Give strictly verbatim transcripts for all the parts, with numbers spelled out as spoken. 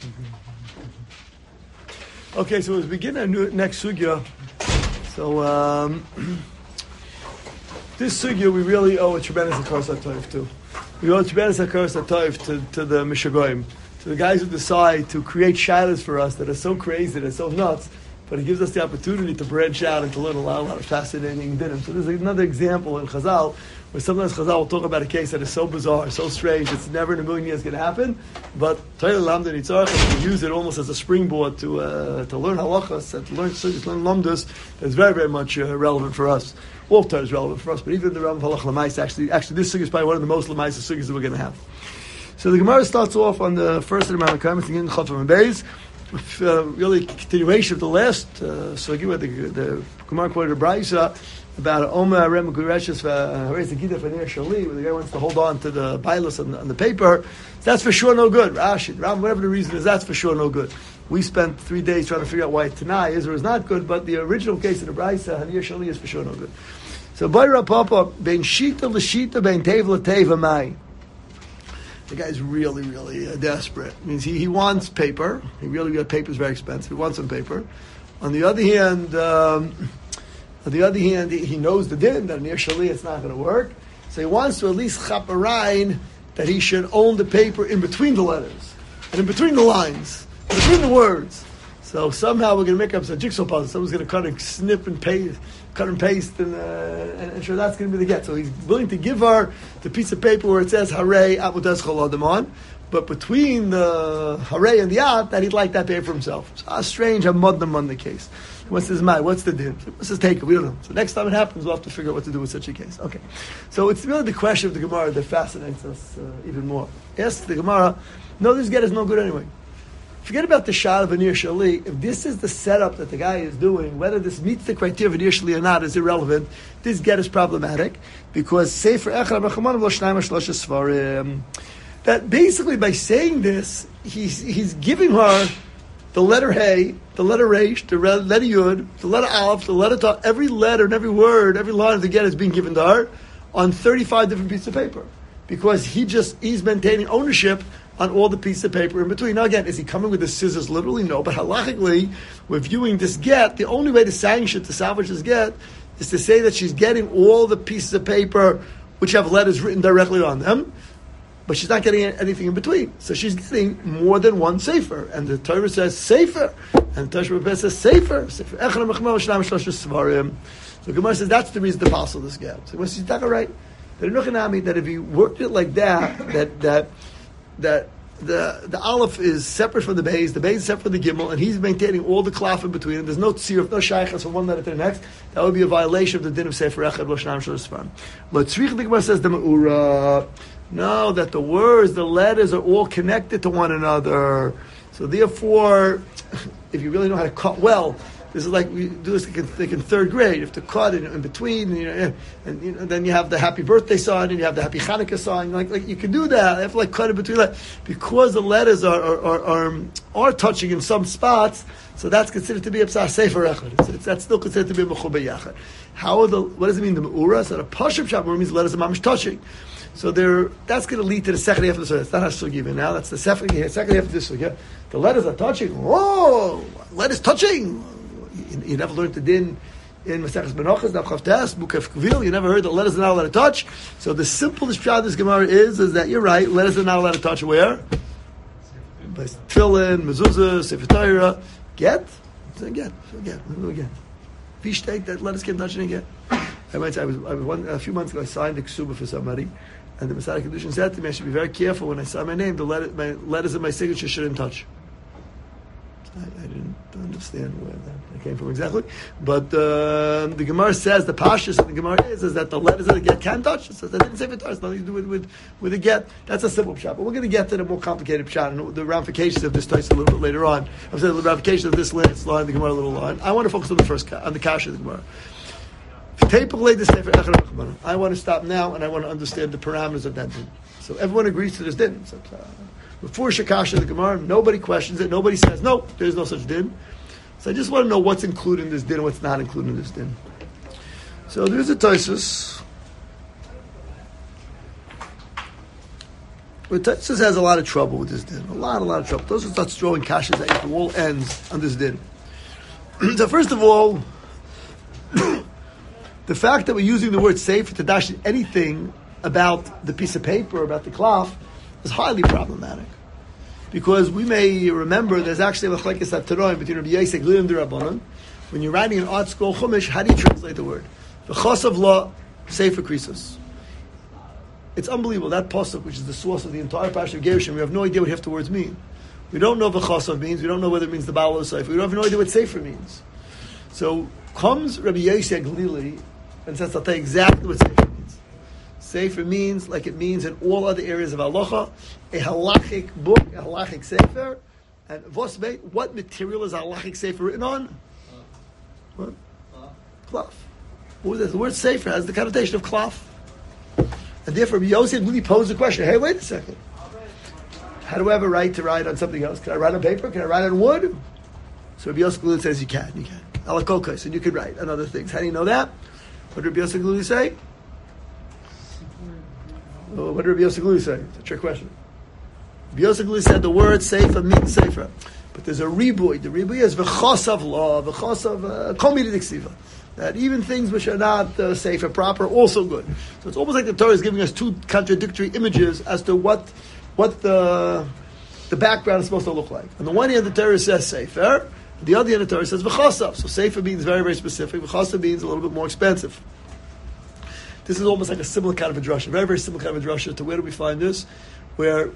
Okay, so as we begin our new, next sugya, so um, this sugya we really owe a tremendous hakaras hatov to. We owe a tremendous hakaras hatov to, to the Mishagoyim, to the guys who decide to create shilas for us that are so crazy, that are so nuts, but it gives us the opportunity to branch out and to learn a lot, a lot of fascinating dinim. So there's another example in Chazal, where sometimes Chazal will talk about a case that is so bizarre, so strange, it's never in a million years going to happen, but Torah Lamda Nitzarech, we use it almost as a springboard to uh, to learn halachas, and to learn sugyas, learn lamdas, that's very, very much uh, relevant for us. All Torah is relevant for us, but even the realm of halach lamais, actually, actually this sugya is probably one of the most lamais sugyas that we're going to have. So the Gemara starts off on the first of the Rambam, in Chafam and Beis, with uh, really continuation of the last uh, sugya, where the, the Gemara quoted a Brisa about Oma Rem Gureshes Harez Gita Fanir Shali, where the guy wants to hold on to the pilus on, on the paper. So that's for sure no good. Rashid, Ram, whatever the reason is, that's for sure no good. We spent three days trying to figure out why Tanai is or is not good, but the original case of the Brisa, Hanir Shali, is for sure no good. So Bayra Papa, Ben Shita L'Shita, Ben Tev L'Teva Mai. The guy's really, really uh, desperate. It means he, he wants paper. He really, really, paper is very expensive. He wants some paper. On the other hand, um, on the other hand, he, he knows the din that near Shali it's not going to work. So he wants to at least chaparain that he should own the paper in between the letters and in between the lines, in between the words. So somehow we're going to make up some jigsaw puzzle. Someone's going to cut and snip and paste, cut and paste, and, uh, and, and sure that's going to be the get. So he's willing to give her the piece of paper where it says Harei Amudas Chol on, but between the Harei and the At, that he'd like that paper for himself. So a strange, a mudnam on the case. What's his mind? What's the din? What's his take? We don't know. So next time it happens, we'll have to figure out what to do with such a case. Okay. So it's really the question of the Gemara that fascinates us uh, even more. Ask the Gemara, no, this get is no good anyway. Forget about the shal of Anir Shali. If this is the setup that the guy is doing, whether this meets the criteria of Anir Shali or not is irrelevant. This get is problematic because Sefer Echad B'Chaman V'Lo Shnayim Shlosh Svarim. That basically by saying this, he's he's giving her the letter Hey, the letter Reish, the letter Yud, the letter Aleph, the letter Ta, every letter and every word, every line of the get is being given to her on thirty-five different pieces of paper. Because he just, he's maintaining ownership on all the pieces of paper in between. Now again, is he coming with the scissors literally? No, but halachically, we're viewing this get, the only way to sanction, to salvage this get, is to say that she's getting all the pieces of paper which have letters written directly on them, but she's not getting anything in between. So she's getting more than one sefer. And the Torah says sefer, and Tosh Rebbe says sefer. Sefer Echad Mechmel Shnam Shlosh Svarim. So Gemara says that's the reason to passel this get. So Gemara says that's right. That that if he worked it like that, that that that the the Aleph is separate from the Beis, the Beis is separate from the Gimel, and he's maintaining all the klaf in between, and there's no tzir, no shaychas from one letter to the next, that would be a violation of the din of Sefer Echad Lo Shnayim Shlosh Svarim. L'tzrich the Gemara says the Me'ura. No, that the words, the letters are all connected to one another. So therefore, if you really know how to cut well, this is like we do this like in, like in third grade. You have to cut in, in between, you know, and you know, then you have the happy birthday sign, and you have the happy Hanukkah sign. Like, like you can do that. You have to like cut in between, like, because the letters are are, are are are touching in some spots. So that's considered to be a psar sefer echad. It's, it's that's still considered to be a mechubei yachad. How are the what does it mean the meura? So the pashup shop means the letters are mamish touching. So there, that's going to lead to the second half of the surah. It's not Hashsugi even now. That's the second, second half of this surah. The letters are touching. Whoa! Letters touching! You, you never learned the din in Maseches Menachos, Daf Chavtes, Mukaf Kvil. You never heard that letters are not allowed to touch. So the simplest pshat of this Gemara is, is that you're right, letters are not allowed to touch where? By Tefillin, Mezuzah, Sefer Torah. Get? So get. So get. Again. Fish take that letters can't touch it again. I might say, I was, I was one, a few months ago, I signed a ksuba for somebody. And the Masada Kedushin said to me, I should be very careful when I sign my name, the letter, my letters in my signature shouldn't touch. I, I didn't understand where that came from exactly. But uh, the Gemara says, the Pashas of the Gemara is, is that the letters of the get can touch. It says, I didn't say it touch, nothing to do with, with, with the get. That's a simple pshat. But we're going to get to the more complicated pshat and the ramifications of this touch a little bit later on. I'm saying the ramifications of this line, the Gemara little line. I want to focus on the first, on the Kasha of the Gemara. I want to stop now and I want to understand the parameters of that din. So everyone agrees to this din. So, uh, before Shakasha the Gemara, nobody questions it. Nobody says, no, there's no such din. So I just want to know what's included in this din and what's not included in this din. So there's a Tosfos. But Tosfos has a lot of trouble with this din. A lot, a lot of trouble. Tosfos starts throwing kashas at you. The wall ends on this din. So first of all, the fact that we're using the word sefer to dash anything about the piece of paper, about the cloth, is highly problematic. Because we may remember there's actually a machlekes hataroim between Rabbi Yosef and Rabbanon. When you're writing an art scroll chumash, how do you translate the word? V'chosav la sefer krisos. It's unbelievable. That pasuk, which is the source of the entire Parsha of Gerushin, we have no idea what half the words mean. We don't know what v'chosav means. We don't know whether it means the Baal or Sefer. We don't have no idea what sefer means. So comes Rabbi Yosef Glili and says, I'll tell you exactly what sefer means. Sefer means, like it means in all other areas of halacha, a halachic book, a halachic sefer. And vosmei, what material is a halachic sefer written on? What? Cloth. What was that? The word sefer has the connotation of cloth. And therefore, Yosef really posed the question, hey, wait a second. How do I have a right to write on something else? Can I write on paper? Can I write on wood? So Rabbi Yosef Glili says you can, you can. Alakokos, and you can write on other things. How do you know that? What did Rabbi Yosef Glili say? Oh, what did Rabbi Yosef Glili say? It's a trick question. Rabbi Yosef Glili said the word sefer means sefer. But there's a riboy. The riboy is v'chosav law, v'chosav kol midah diksiva. That even things which are not uh, safe or proper, also good. So it's almost like the Torah is giving us two contradictory images as to what what the the background is supposed to look like. On the one hand, the Torah says sefer. On the other hand, the Torah says v'chosav. So sefer means very, very specific. V'chosav means a little bit more expensive. This is almost like a similar kind of a drasha, very, very similar kind of a drasha to where do we find this? Where, I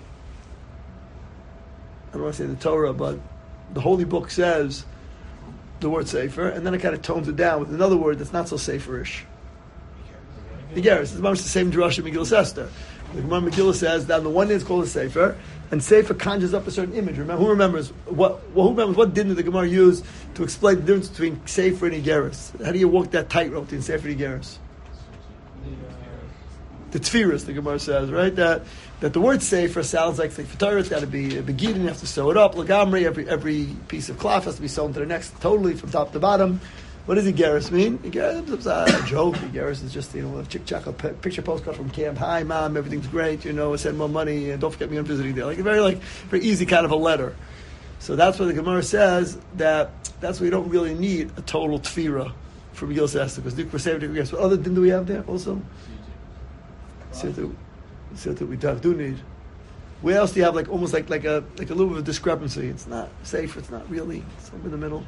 don't want to say the Torah, but the Holy Book says the word sefer, and then it kind of tones it down with another word that's not so saferish. Igeris. It's much the same drasha Megillah Esther. The Gemara Megillah says that on the one hand it's called a sefer, and sefer conjures up a certain image. Remember, who remembers what? Well, who remembers what din did the Gemara use to explain the difference between sefer and igeris? How do you walk that tightrope between sefer and igeris? The tfiras, the Gemara says, right? That that the word sefer sounds like sefer Torah. It's got to be a begin. You have to sew it up. Lagamri, every every piece of cloth has to be sewn to the next, totally from top to bottom. What does igeris mean? Igeris is a joke. Igeris is just, you know, a chick chack, a picture postcard from camp. Hi, mom, everything's great. You know, send more money and don't forget me on visiting day. Like a very like very easy kind of a letter. So that's what the Gemara says. That that's why we don't really need a total tfira for Megillah Esther, because we're saving igeris. What other din do we have there also? So that, so that we do need. Where else do you have like almost like like a like a little bit of a discrepancy? It's not safe. It's not really. It's in the middle.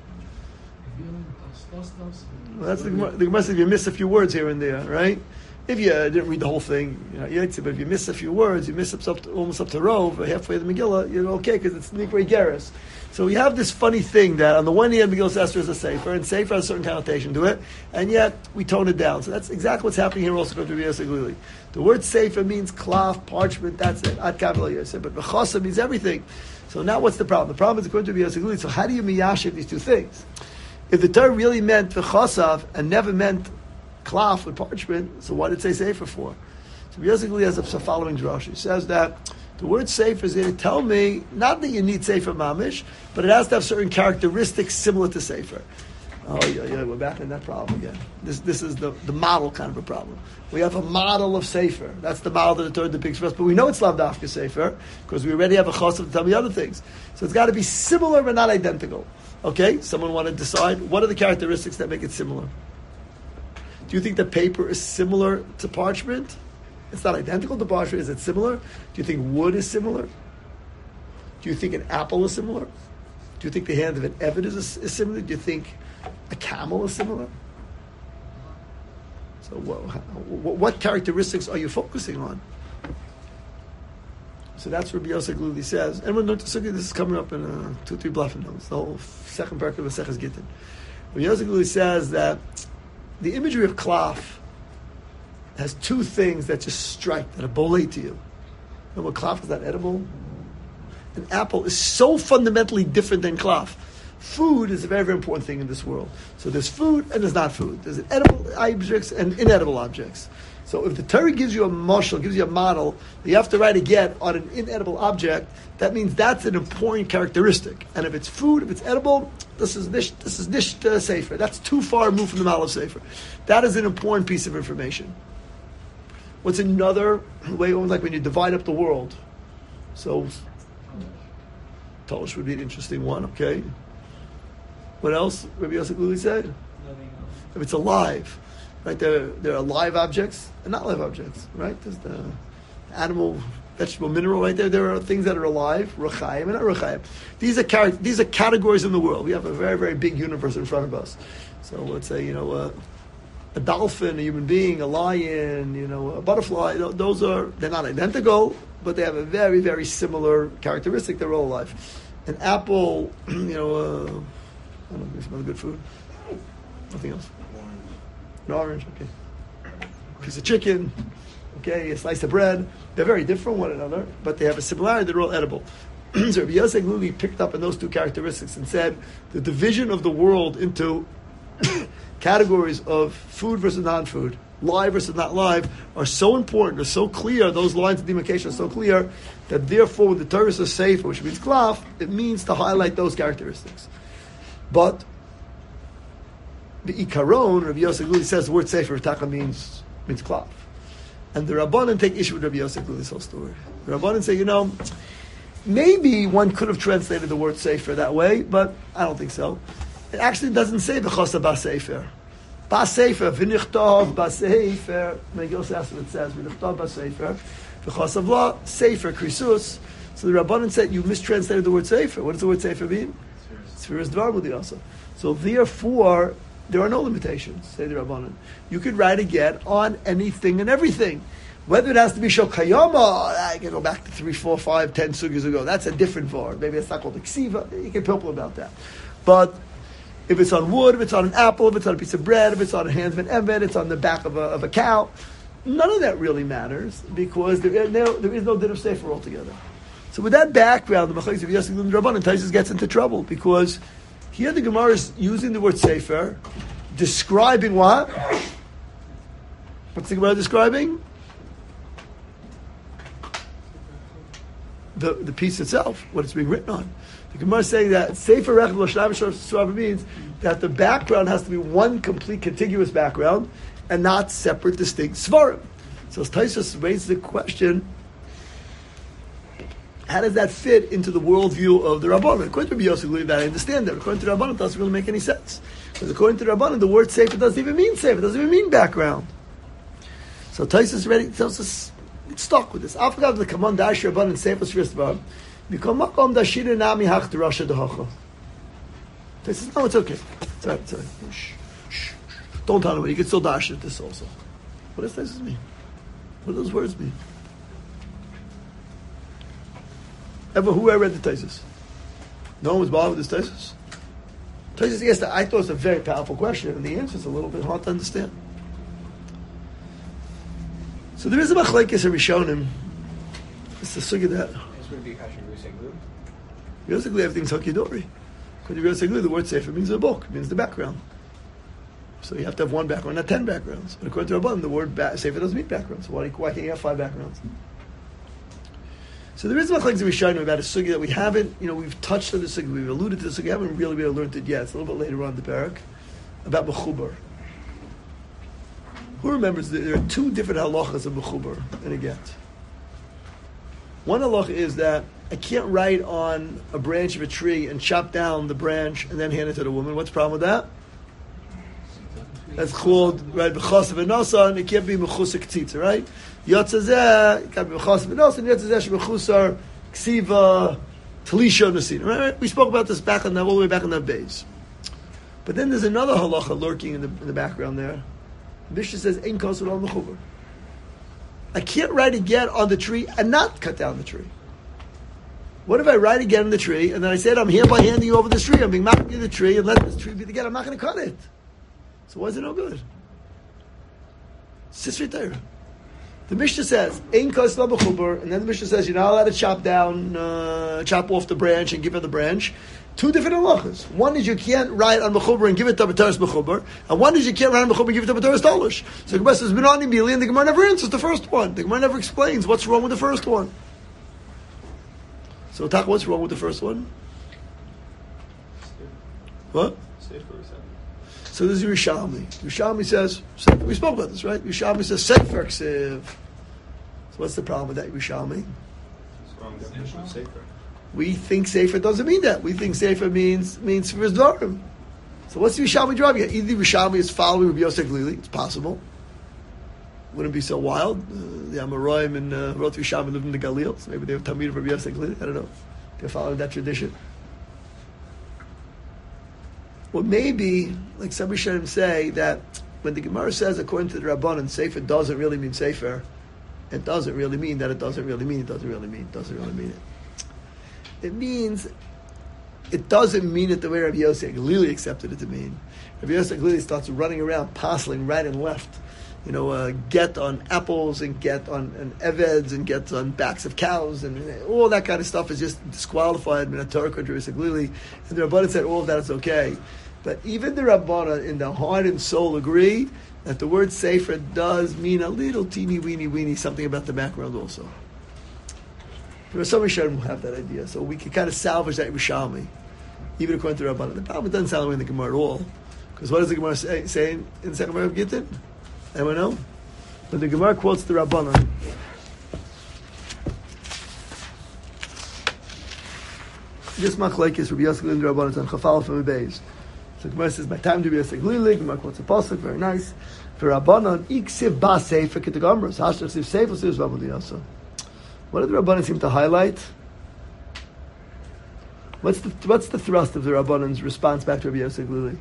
Well, that's the Gemara. The Gemara says if you miss a few words here and there, right? If you uh, didn't read the whole thing, you know, you but if you miss a few words, you miss up to, almost up to Rove, halfway to the Megillah, you're okay because it's Nikra Geras. So we have this funny thing that on the one hand, Megillah Esther is a sefer, and sefer has a certain connotation to it, and yet we tone it down. So that's exactly what's happening here also to Rabbi Yosef Glili. The word sefer means cloth, parchment, that's it. Ad Kavel Yosef, but Bechasa means everything. So now what's the problem? The problem is according to Rabbi Yosef Glili. So how do you miyashiv these two things? If the Torah really meant Bechasav and never meant cloth with parchment, so why did it say sefer for? So Rabbi Yosef Glili has a following drush. He says that the word sefer is going to tell me not that you need sefer mamish, but it has to have certain characteristics similar to sefer. Oh yeah, yeah, we're back in that problem again. This this is the, the model kind of a problem. We have a model of sefer. That's the model that the Torah depicts for us, but we know it's lavdafka sefer because we already have a chassav to tell me other things. So it's got to be similar but not identical. Okay, someone want to decide what are the characteristics that make it similar? Do you think that paper is similar to parchment? It's not identical to parchment. Is it similar? Do you think wood is similar? Do you think an apple is similar? Do you think the hand of an Eved is, is similar? Do you think a camel is similar? So what, what characteristics are you focusing on? So that's what Rabbi Yosef Glili says. And when this is coming up in uh, two, three bluffing notes, the whole second parak of Maseches Gittin. Rabbi Yosef Glili says that the imagery of cloth has two things that just strike, that are bolay to you. And what cloth is not edible? An apple is so fundamentally different than cloth. Food is a very, very important thing in this world. So there's food and there's not food. There's edible objects and inedible objects. So if the Torah gives you a marshal, gives you a model, you have to write a get on an inedible object, that means that's an important characteristic. And if it's food, if it's edible, this is nish, this is nish uh, sefer. That's too far removed from the model of sefer. That is an important piece of information. What's another way, like when you divide up the world, So, Tolish would be an interesting one, okay? What else? Rabbi Yosef Gluli said? If it's alive, right? There, there are live objects and not live objects, right? There's the animal, vegetable, mineral, right there. There are things that are alive, rachayim and not rachayim. These are char- these are categories in the world. We have a very, very big universe in front of us. So let's say, you know, uh, a dolphin, a human being, a lion, you know, a butterfly. Those are, they're not identical, but they have a very, very similar characteristic. They're all alive. An apple, you know, uh, I don't know, some other good food. Nothing else. An orange, okay. Piece of chicken, okay, a slice of bread. They're very different one another, but they have a similarity. They're all edible. So Rabbi Yosef Gluli picked up on those two characteristics and said the division of the world into categories of food versus non-food, live versus not live, are so important, are so clear, those lines of demarcation are so clear, that therefore when the Torah says sefer, which means klaf, it means to highlight those characteristics. But the ikaron, Rabbi Yosef Gluli says the word sefer taka means means klaf. And the Rabbanan take issue with Rabbi Yosef Gluli's whole story. The Rabbanan say, you know, maybe one could have translated the word sefer that way, but I don't think so. It actually doesn't say v'chosa ba sefer. Ba sefer, v'nichtov ba sefer. Megillah says what it says, v'nichtov ba sefer. V'chosa v'la, sefer, krisus. So the Rabbanan said, you mistranslated the word sefer. What does the word sefer mean? Sefer is dvar mudiyasa. So therefore, there are no limitations, say the Rabbanan. You could write a get on anything and everything. Whether it has to be shokayama, I can go back to three, four, five, ten sugyas ago. That's a different var. Maybe it's not called a ksiva. You can pilpul about that. But if it's on wood, if it's on an apple, if it's on a piece of bread, if it's on a hand of an eved, it's on the back of a, of a cow, none of that really matters because there, there, there is no din of sefer altogether. So with that background, the Machlokes of Yosef and Rabbanan, Taisus gets into trouble because here the Gemara is using the word sefer, describing what? What's the Gemara describing? The, the piece itself, what it's being written on. The Gemara is saying that Sefer Rechel L'Shnayim Shor means that the background has to be one complete contiguous background and not separate, distinct Svarim. So as Taisus raises the question, how does that fit into the worldview of the Rabbanan? According to Rabbi Yosef Gluli, that I understand that. According to the Rabbanan, it doesn't really make any sense. Because according to the Rabbanan, the word Sefer doesn't even mean Sefer, it doesn't even mean background. So Taisus ready tells us, it's stuck with this. After the command Dash Rabbanan Sefer's first bar, Mikol Makom Dashira Nami Hach Derasha Dehacha. He says, no, it's okay. It's all right, it's all right. Shh, shh. Don't tell anybody. You can still dash it this also. What does this mean? What do those words mean? Ever who I read the Taisus? No one was bothered with this Taisus? Taisus asked that. I thought it was a very powerful question, and the answer is a little bit hard to understand. So there is a machlekes in Rishonim. It's the sugya that basically everything's Hakidori. Because the word sefer means a book, it means the background. So you have to have one background, not ten backgrounds. But according to Rabbanan, the word ba- sefer doesn't mean background. So why, why can't you have five backgrounds? So there is a machlekes in Rishonim about a sugya that we haven't, you know, we've touched on the sugya, we've alluded to the sugya, we haven't really been able to learn it yet. It's a little bit later on in the parak, about mechubar. Who remembers that there are two different halachas of mechubar in a get? One halacha is that I can't write on a branch of a tree and chop down the branch and then hand it to the woman. What's the problem with that? That's called, right, b'chas v'nasa, and it can't be mechusar k'tzitza, right? Yotzazeh, it can't be b'chas v'nasa, and yotzazeh shemechusar ksiva talisha nasina, right? We spoke about this back on that, all the way back on that base. But then there's another halacha lurking in the, in the background there. The Mishnah says, ein kosur al mechubar. I can't write again on the tree and not cut down the tree. What if I write again on the tree and then I said, I'm hereby handing you over this tree, I'm being marked in the tree, and let this tree be together, I'm not going to cut it. So why is it no good? Sisri Torah. The Mishnah says, Ein kos la b'chubar, and then the Mishnah says, you're not allowed to chop down, uh, chop off the branch and give her the branch. Two different halachas. One is you can't write on b'chubar and give it to B'taras b'chubar, and one is you can't write on b'chubar and give it to B'taras tolish. So the Gemara says, Benani Bili, and the Gemara never answers the first one. The Gemara never explains what's wrong with the first one. So, Tak, what's wrong with the first one? What? So this is Yerushalmi. Yerushalmi says, we spoke about this, right? Yerushalmi says, Sefer Ksiv. So what's the problem with that Yerushalmi? It's wrong definition of safer? We think Sefer doesn't mean that. We think Sefer means means for Dvarim. So what's the Yerushalmi driving at? Either Yerushalmi is following Rabbi Yosef Glili, it's possible. Wouldn't be so wild. Uh, the Amoraim and uh, Roth Yerushalmi lived in the Galil, so maybe they have Talmid of Rabbi Yosef Glili. I don't know. They're following that tradition. Or maybe, like some Rishonim say, that when the Gemara says, according to the Rabbanan, Sefer doesn't really mean Sefer, it doesn't really mean that it doesn't really mean it doesn't really mean it doesn't really mean it. It means, it doesn't mean it the way Rabbi Yosef Glili accepted it to mean. Rabbi Yosef Glili starts running around, parceling right and left. You know, uh, get on apples and get on and eveds and get on backs of cows and all that kind of stuff is just disqualified in a Torah or Rabbi Yosef Glili. And the Rabbanan said all of that is okay. But even the Rabbanan in the heart and soul agree that the word Sefer does mean a little teeny weeny weeny something about the background also. There are some Rishonim who have that idea, so we can kind of salvage that Yerushalmi, even according to the Rabbanan. The problem, it doesn't sound like in the Gemara at all, because what does the Gemara say, say in the second part of Gittin? Anyone know? When the Gemara quotes the Rabbanan, this machlekes Rabbi Yosef Glili and the Rabbanan on Chafal from the Beis. So the Gemara says, "My time to be a Glili." Gemara quotes a pasuk, very nice. For Rabbanan, iksiv ba sefer k'tegamros. Hashtav siv sefer siv zvavudi also. What do the Rabbanan seem to highlight? What's the what's the thrust of the Rabbanan's response back to Rabbi Yosef Glili?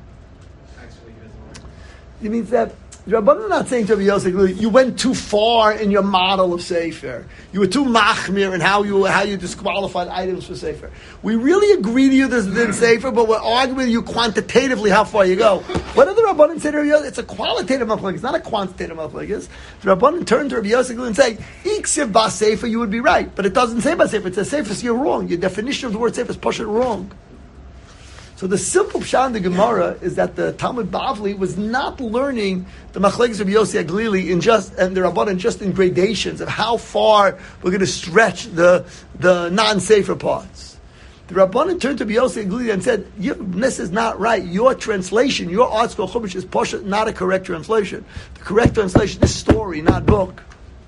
It means that the Rabbanan are not saying to Rabbi Yosef Glili, you went too far in your model of Sefer. You were too machmir in how you how you disqualified items for Sefer. We really agree to you this is Sefer, but we're arguing with you quantitatively how far you go. What did the Rabbanan say to Rabbi Yosef? It's a qualitative machlokes, it's not a quantitative machlokes. The Rabbanan turned to Rabbi Yosef Glili and say, Iksiv ba Sefer, you would be right. But it doesn't say ba Sefer, it says Sefer, so you're wrong. Your definition of the word Sefer is pashut wrong. So the simple pshat in the Gemara is that the Talmud Bavli was not learning the machlekes of Yosef Glili in just and the Rabbanan just in gradations of how far we're going to stretch the the non-sefer parts. The Rabbanan turned to Yosef Glili and said, "This is not right. Your translation, your art school chumash is poshet, not a correct translation. The correct translation is story, not book."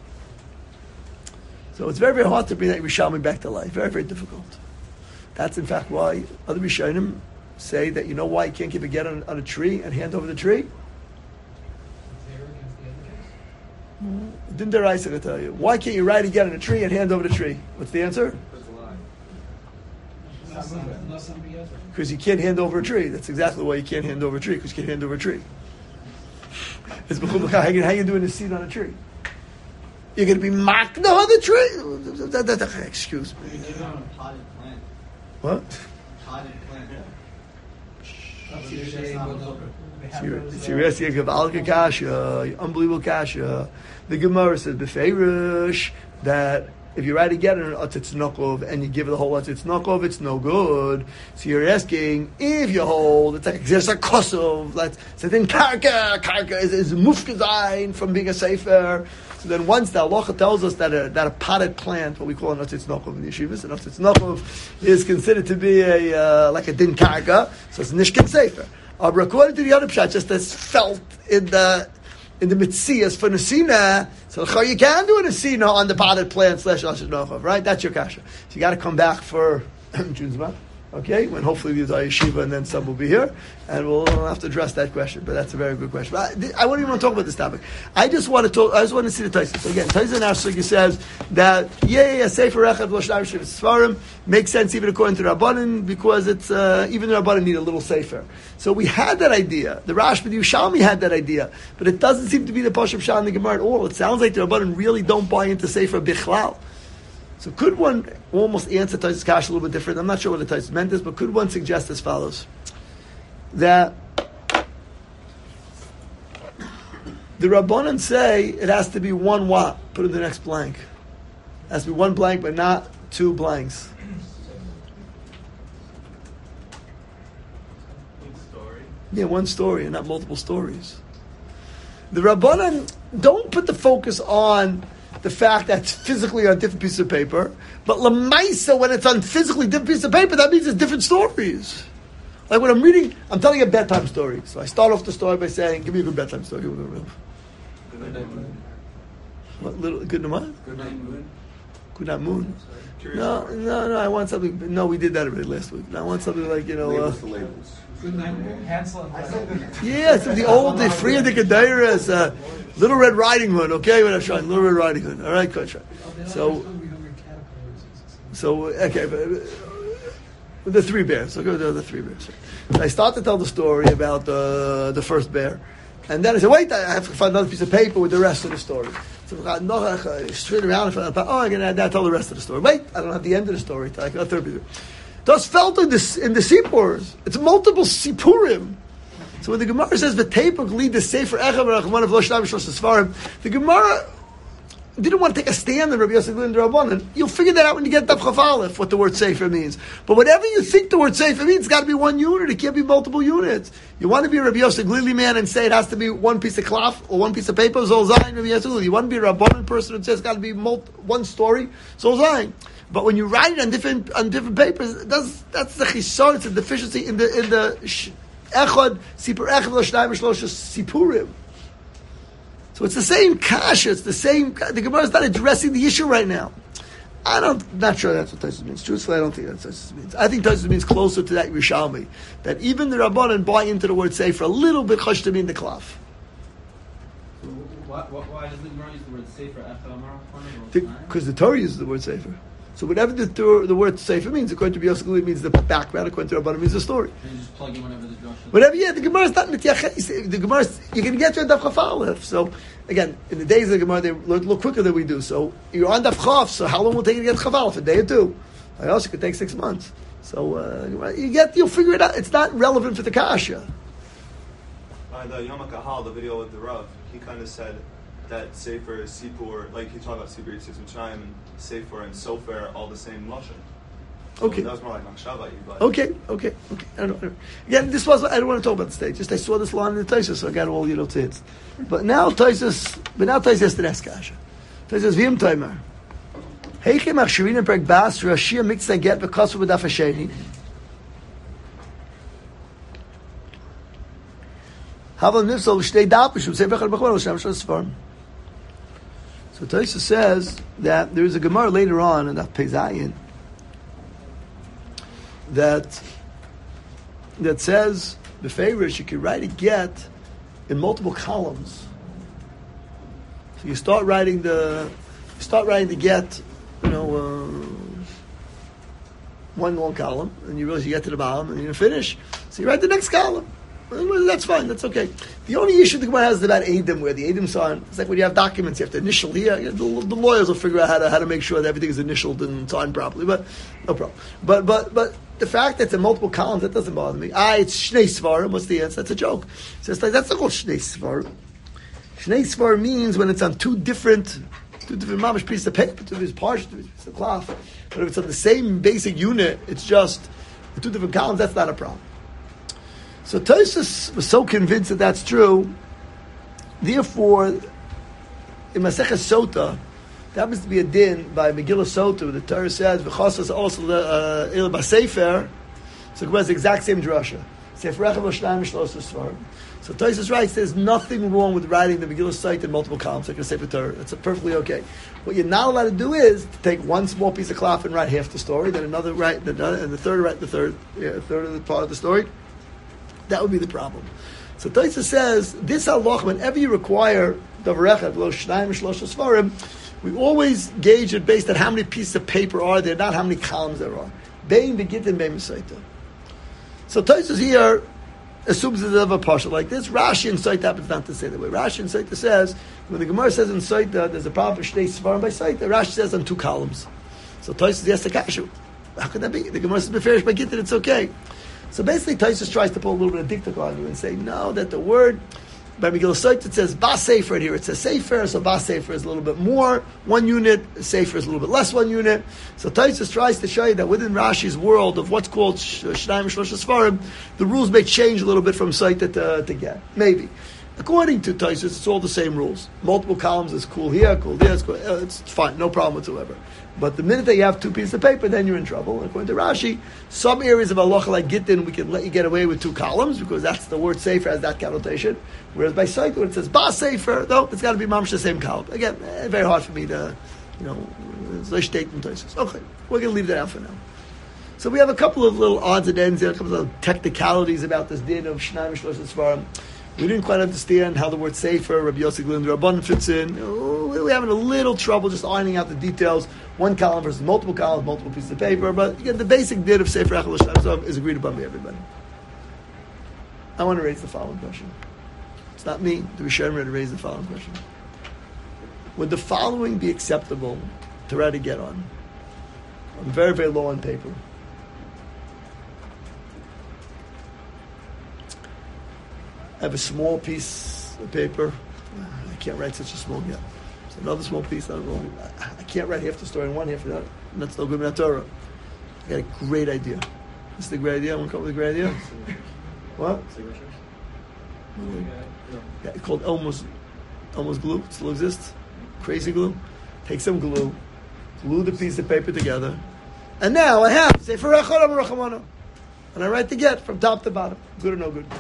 So it's very very hard to bring that Yerushalmi back to life. Very very difficult. That's in fact why other Rishonim say that you know why you can't give a get on, on a tree and hand over the tree? Didn't I say to tell you? Why can't you ride a get on a tree and hand over the tree? What's the answer? Because you can't hand over a tree. That's exactly why you can't hand over a tree, because you can't hand over a tree. It's how you, how you doing a seat on a tree? You're going to be mocked on the tree? Excuse me. What? Seriously, Gavalka Kasha, unbelievable Kasha. The Gemara says beferish that if you write again an Atitznokov and you give it the whole Atitznokov, it's no good. So you're asking if you hold, it's like there's a kosov. Like so then karka, karka is, is mufkazain from being a sefer. So then once the halacha tells us that a, that a potted plant, what we call an Atitznokov in the yeshivas, an Atitznokov is considered to be a uh, like a din karka, so it's nishkin sefer. Uh, but according to the other pshat, just as felt in the in the mitzias for nesina, so you can do a nesina on the potted plant slash Atitznokov, right? That's your kasha. So you got to come back for June's month. Okay, when hopefully there's a yeshiva and then some will be here, and we'll have to address that question. But that's a very good question. But I, I wouldn't even want to talk about this topic. I just want to talk. I just want to see the Taisa. So again, Taisa in our sugi says that yeah, yeah, sefer echad v'shnayim shivas svarim makes sense even according to Rabbanan because it's uh, even the Rabbanan need a little sefer. So we had that idea. The Rashba the Yerushalmi had that idea, but it doesn't seem to be the Pashup Shah in the Gemara at all. It sounds like the Rabbanan really don't buy into sefer bichlal. So could one almost answer Taisa's Kash a little bit different? I'm not sure what the Taisa meant is, but could one suggest as follows? That the Rabbanan say it has to be one what? Put in the next blank. It has to be one blank, but not two blanks. One story. Yeah, one story and not multiple stories. The Rabbanan don't put the focus on the fact that it's physically on different pieces of paper, but lemaisa, when it's on physically different pieces of paper, that means it's different stories. Like when I'm reading, I'm telling a bedtime story. So I start off the story by saying, "Give me a good bedtime story." Good night, moon. What little good night? Good night, moon. Good night, moon. Curious No, story. no, no. I want something. No, we did that already last week. I want something like you know. Labels Uh, to labels. Hansel and Gretel. yeah, it's the old, the free of the Kedairas, uh, Little Red Riding Hood. Okay, what I'm trying. Little Red Riding Hood. All right, good try. So, so okay, but, uh, the three bears. I'll go to the three bears. So I start to tell the story about uh, the first bear, and then I said, "Wait, I have to find another piece of paper with the rest of the story." So I no, I straight around and found, oh, I'm gonna tell the rest of the story. Wait, I don't have the end of the story. I got third piece. Das felt in the in the Sipurs. It's multiple Sipurim. So when the Gemara says the Tepuk lead the Sefer Echad Rachman of Lo Shnai Shlosh Sfarim, the Gemara didn't want to take a stand on Rabbi Yosef Glin Rabbanan. You'll figure that out when you get Daf Chaf Aleph, what the word Sefer means. But whatever you think the word Sefer means, it's got to be one unit. It can't be multiple units. You want to be a Rabbi Yosef Glili man and say it has to be one piece of cloth or one piece of paper, Zol Zayin, Rabbi Yosef Glili. You want to be a Rabbanan person and says it's got to be multi, one story, Zol Zayin. But when you write it on different on different papers, that's that's the chisar, it's a deficiency in the in the echad sipur echad l'shnayim v'shlosh sipurim. So it's the same kasha. It's the same. The Gemara is not addressing the issue right now. I don't. Not sure that's what Tosfos means. Truthfully, I don't think that's what Tosfos means. I think Tosfos means closer to that Rishalmi, that even the Rabbanan buy into the word sefer a little bit chash to mean the klaf. So why, why, why does the Gemara use the word sefer after Amar? Because the Torah uses the word sefer. So whatever the, the word sefer means, according to Yosef Glili, it means the background. According to Rabbanan, it means the story. And you just plug in whatever the drush is. Whatever, yeah, the Gemara is not mityaches. The Gemara, is, you can get to a Daf Chaf Aleph. So again, in the days of the Gemara, they learn a little quicker than we do. So you're on Daf Chaf. So how long will it take you to get Chaf Aleph? A day or two. I also could take six months. So uh, you get, you'll figure it out. It's not relevant for the kasha. By the Yom HaKahal, the video with the Rav, he kind of said that Sefer, Sipur, like he talked about Sipur, Yitzis Mitzrayim, and Sefer and Sofer, all the same lashon. So Okay. that was more like Machshava. But Okay, okay, okay. I don't, I don't, again, this was, I don't want to talk about the stage. Just I saw this line in the Taisus, so I got all, you know, tits. But now Taisus, but now Taisus has the next kasha. Taisus, Vim Taimer. Heikim Achshirin and Perk Bas, Rashia Mitzah Get, Bekasu B'daf Hasheni. Haval Nifsal, Shtei Dapishum, Sefer Echad B'chol, Shem Shal Sfarm. So Taisus says that there is a Gemara later on in that Pezayin that that says the favorites you can write a get in multiple columns. So you start writing the you start writing the get, you know, uh, one long column, and you realize you get to the bottom, and you finish. So you write the next column. Well, that's fine. That's okay. The only issue the Gemara has is about Eidim, where the Eidim sign. It's like when you have documents, you have to initial here. The, the lawyers will figure out how to how to make sure that everything is initialed and signed properly. But no problem. But but but the fact that it's in multiple columns, that doesn't bother me. Ah, it's Shnei Svarim. What's the answer? That's a joke. So it's like that's not called Shnei Svarim. Shnei Svarim means when it's on two different two different mamish pieces of paper, two different parts, two different pieces of cloth. But if it's on the same basic unit, it's just two different columns. That's not a problem. So Tosfos was so convinced that that's true. Therefore, in Masechet Sota, there happens to be a din by Megillah Sota, where the Torah says, "V'chasas also the il b'sefer." So it was the exact same drasha. Sefer Echad L'shnayim Shlosh Sfarim. So Tosfos writes, there's nothing wrong with writing the Megillah site in multiple columns, like a Sefer Torah. It's perfectly okay. What you're not allowed to do is to take one small piece of cloth and write half the story, then another write, then another, and the third write the third, yeah, a third of the part of the story. That would be the problem. So Tosfos says, this halach, whenever you require davar echad, lo shnayim shlosh sfarim, we always gauge it based on how many pieces of paper are there, not how many columns there are. Bein begittin bein mesaita. So Tosfos here assumes it's a partial like this. Rashi in Saita happens not to say that way. Rashi in Saita says, when the Gemara says in Saita, there's a problem for shnei sfarim by Saita, Rashi says on two columns. So Tosfos yes, the kashu. How could that be? The Gemara says beferish by gittin, it's okay. So basically, Tosfos tries to pull a little bit of diktuk on you and say, no, that the word, by Megillah Sot, it says Bas Sefer here. It says Sefer, so Bas Sefer is a little bit more, one unit, Sefer is a little bit less, one unit. So Tosfos tries to show you that within Rashi's world of what's called Shnayim Shlosh Sfarim, the rules may change a little bit from Sot to, to get. Maybe. According to Tosfos, it's all the same rules. Multiple columns is cool here, cool there, it's, cool, it's fine, no problem whatsoever. But the minute that you have two pieces of paper, then you're in trouble. And according to Rashi, some areas of halacha like Gittin, we can let you get away with two columns because that's the word Sefer has that connotation. Whereas by Saita, when it says Bas Sefer, no, it's got to be mamish the same column. Again, eh, very hard for me to, you know, It's like statement Tosfos. Okay, we're going to leave that out for now. So we have a couple of little odds and ends there, a couple of technicalities about this din of Shnayim Shlosh Svarim. We didn't quite understand how the word Sefer, Rabbi Yossi Glin Rabban fits in. We're having a little trouble just ironing out the details. One column versus multiple columns, multiple pieces of paper. But again, the basic din of Sefer Echad L'Shnayim is agreed upon by everybody. I want to raise the following question. It's not me. The Rishonim ready to raise the following question. Would the following be acceptable to try to get on? I'm very, very low on paper. I have a small piece of paper. I can't write such a small yet. It's another small piece. I, don't know. I can't write half the story in one, half the other. And that's no good in that Torah. I got a great idea. This is a great idea. I want to come up with a great idea. What? Signatures? Yeah, it's called Elmo's, Elmo's glue. It still exists. Crazy glue. Take some glue, glue the piece of paper together, and now I have Sefer Echad Rachamana. And I write the get from top to bottom. Good or no good?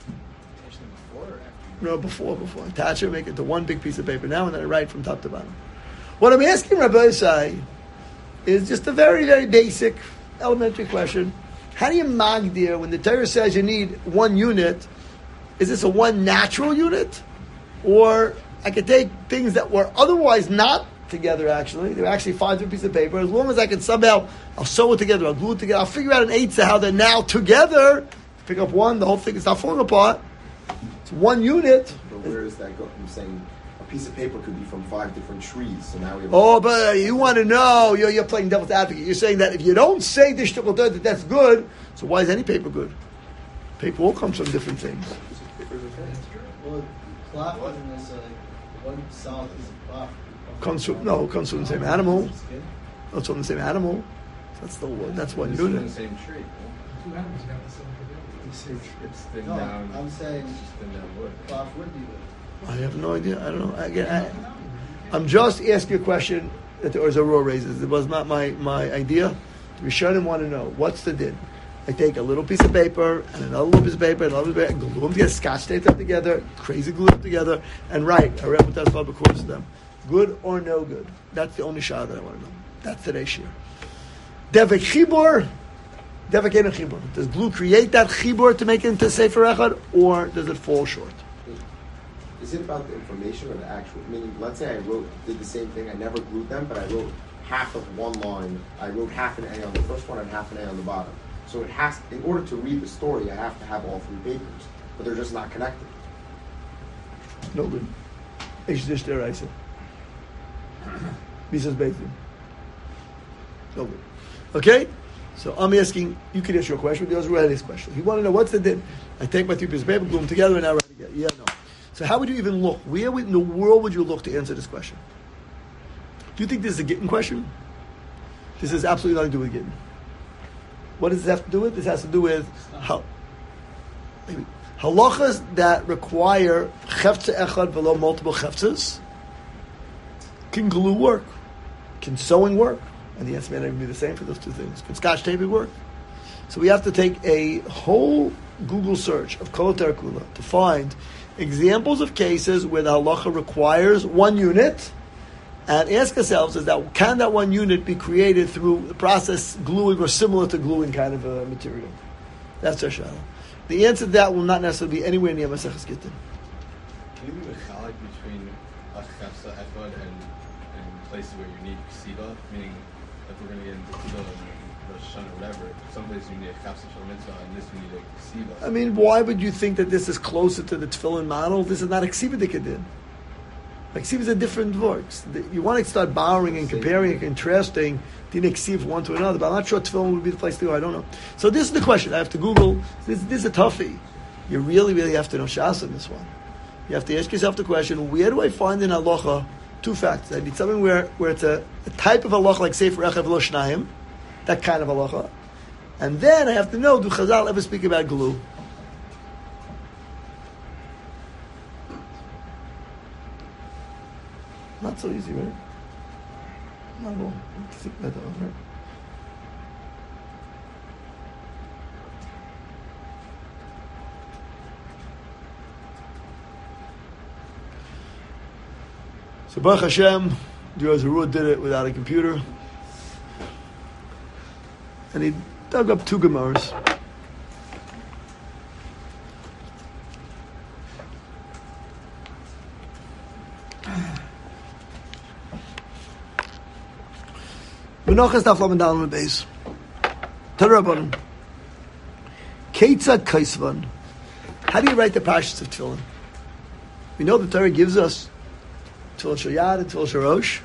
No, before, before. Attach it, make it to one big piece of paper now, and then I write from top to bottom. What I'm asking Rabbi Isai is just a very, very basic, elementary question. How do you magdir when the Torah says you need one unit? Is this a one natural unit? Or I could take things that were otherwise not together, actually. They were actually five different pieces of paper. As long as I can somehow, I'll sew it together, I'll glue it together, I'll figure out an eitzah how they're now together. Pick up one, the whole thing is not falling apart. It's one unit. But where does that go? I'm saying a piece of paper could be from five different trees. So now we have. Oh, but uh, you want to know? You're, you're playing devil's advocate. You're saying that if you don't say this shtickle that that's good, so why is any paper good? Paper all comes from different things. Well, cloth isn't necessarily one solid piece of cloth. Comes from no, it comes from the same animal. No, it's from the same animal. That's the that's one It's from unit. the same tree. Two animals got the same fidelity. It's thin No, down. I'm saying It's just thin down wood. cloth would be good. I have no idea. I don't know. I, I, I'm just asking a question that the Orzaro raises. It was not my, my idea. The Rishonim want to know, what's the din? I take a little piece of paper and another little piece of paper and another piece of paper and glue them together, scotch tape them together, crazy glue them together, and write. I read what that's called because of them. Good or no good? That's the only shah that I want to know. That's today's shir. Devek chibur, devek ein chibur. Does glue create that chibur to make it into Sefer Echad, or does it fall short? Is it about the information or the actual? Meaning, let's say I wrote, did the same thing. I never glued them, but I wrote half of one line. I wrote half an A on the first one and half an A on the bottom. So it has, in order to read the story, I have to have all three papers, but they're just not connected. No good. Eish dish there, I said. Misas Beitin. No good. Okay? So I'm asking, you can ask your question, but the other had his question. He wanted to know what's the din. I take my three pieces of paper, glue them together, and I write again. Yeah, no. So how would you even look? Where in the world would you look to answer this question? Do you think this is a Gittin question? This has absolutely nothing to do with Gittin. What does this have to do with? This has to do with how, maybe, halachas that require chefza echad below multiple chefzas. Can glue work? Can sewing work? And the answer may not even be the same for those two things. Can scotch taping work? So we have to take a whole Google search of Kol Terakula to find examples of cases where the halacha requires one unit, and ask ourselves: is that can that one unit be created through the process gluing or similar to gluing kind of a material? That's our shadow. The answer to that will not necessarily be anywhere near Maseches Gittin. Can you be a college between a chefza echad and, and places where you need ksiva? Meaning, if we're going to get into ksiva and Rosh Hashanah or whatever, some places you need a chefza shel mitzvah, and this you need a ksiva. I mean, why would you think that this is closer to the tefillin model? This is not a ksiva dikadin. Like ksiva is a different works. You want to start borrowing and comparing and contrasting the ksiva one to another, but I'm not sure tefillin would be the place to go. I don't know. So this is the question. I have to Google. This, this is a toughie. You really, really have to know Shas in this one. You have to ask yourself the question: where do I find in halacha two facts? I need something where, where it's a, a type of halacha like Sefer Echad V'lo Shnayim, that kind of halacha, and then I have to know: do Chazal ever speak about glue? Not so easy, right? Not at all. Think about that one, right? So Baruch Hashem, Dioz did it without a computer. And he dug up two Gemaras. Menachas daf lamed daled beis. Tarabanan. Keitzad kaisvan. How do you write the parshas of Tefillin? We know the Torah gives us Tefillin Shel Yad and Tefillin Shel Rosh.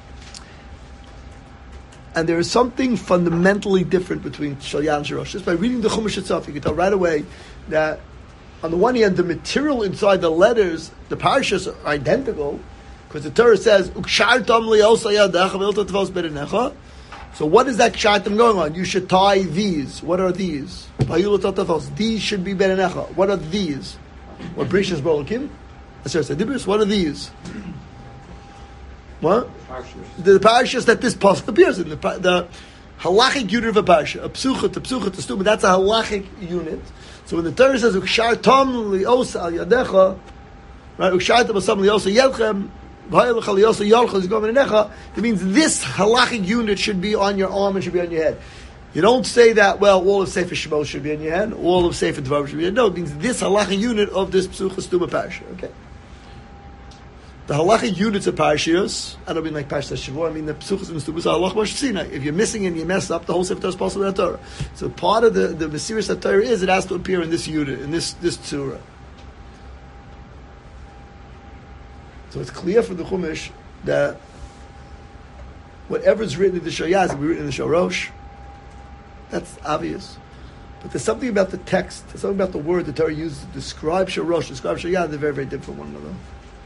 And there is something fundamentally different between Shel Yad and Shel Rosh. Just by reading the Chumash itself, you can tell right away that on the one hand, the material inside the letters, the parshas are identical, because the Torah says, Ukshartam li'osa yadecha v'ilta tefos b'rinecha. So what is that kshartam going on? You should tie these. What are these? These should be b'rinecha. What are these? What Brishas Borokim? What are these? What? The parashas that this pasuk appears in, the, the halachic unit of a parasha, a psuchot, a psuchot, a stuma, that's a halachic unit. So when the Torah says, Ukshartam li'osa al yadecha, right, Ukshartam asam li'osa yelchem, it means this halachic unit should be on your arm and should be on your head. You don't say that, well, all of Sefer Shemot should be on your head, all of Sefer Dvarim should be on your head. No, it means this halachic unit of this Psucha Stuma Parasha. Okay? The halachic units of Parashiyos, I don't mean like Parashat Shavua, I mean the Psuchas and Stumas are halach Moshe Sinai. If you're missing and you mess up, the whole Sefer Torah is possible in the Torah. So part of the, the Mesiris of Torah is it has to appear in this unit, in this, this Tzura. So it's clear from the Chumash that whatever is written in the Shal Yad will be written in the Shal Rosh. That's obvious. But there's something about the text, there's something about the word the Torah uses to describe Shal Rosh, describe Shal Yad, they're very, very different from one another.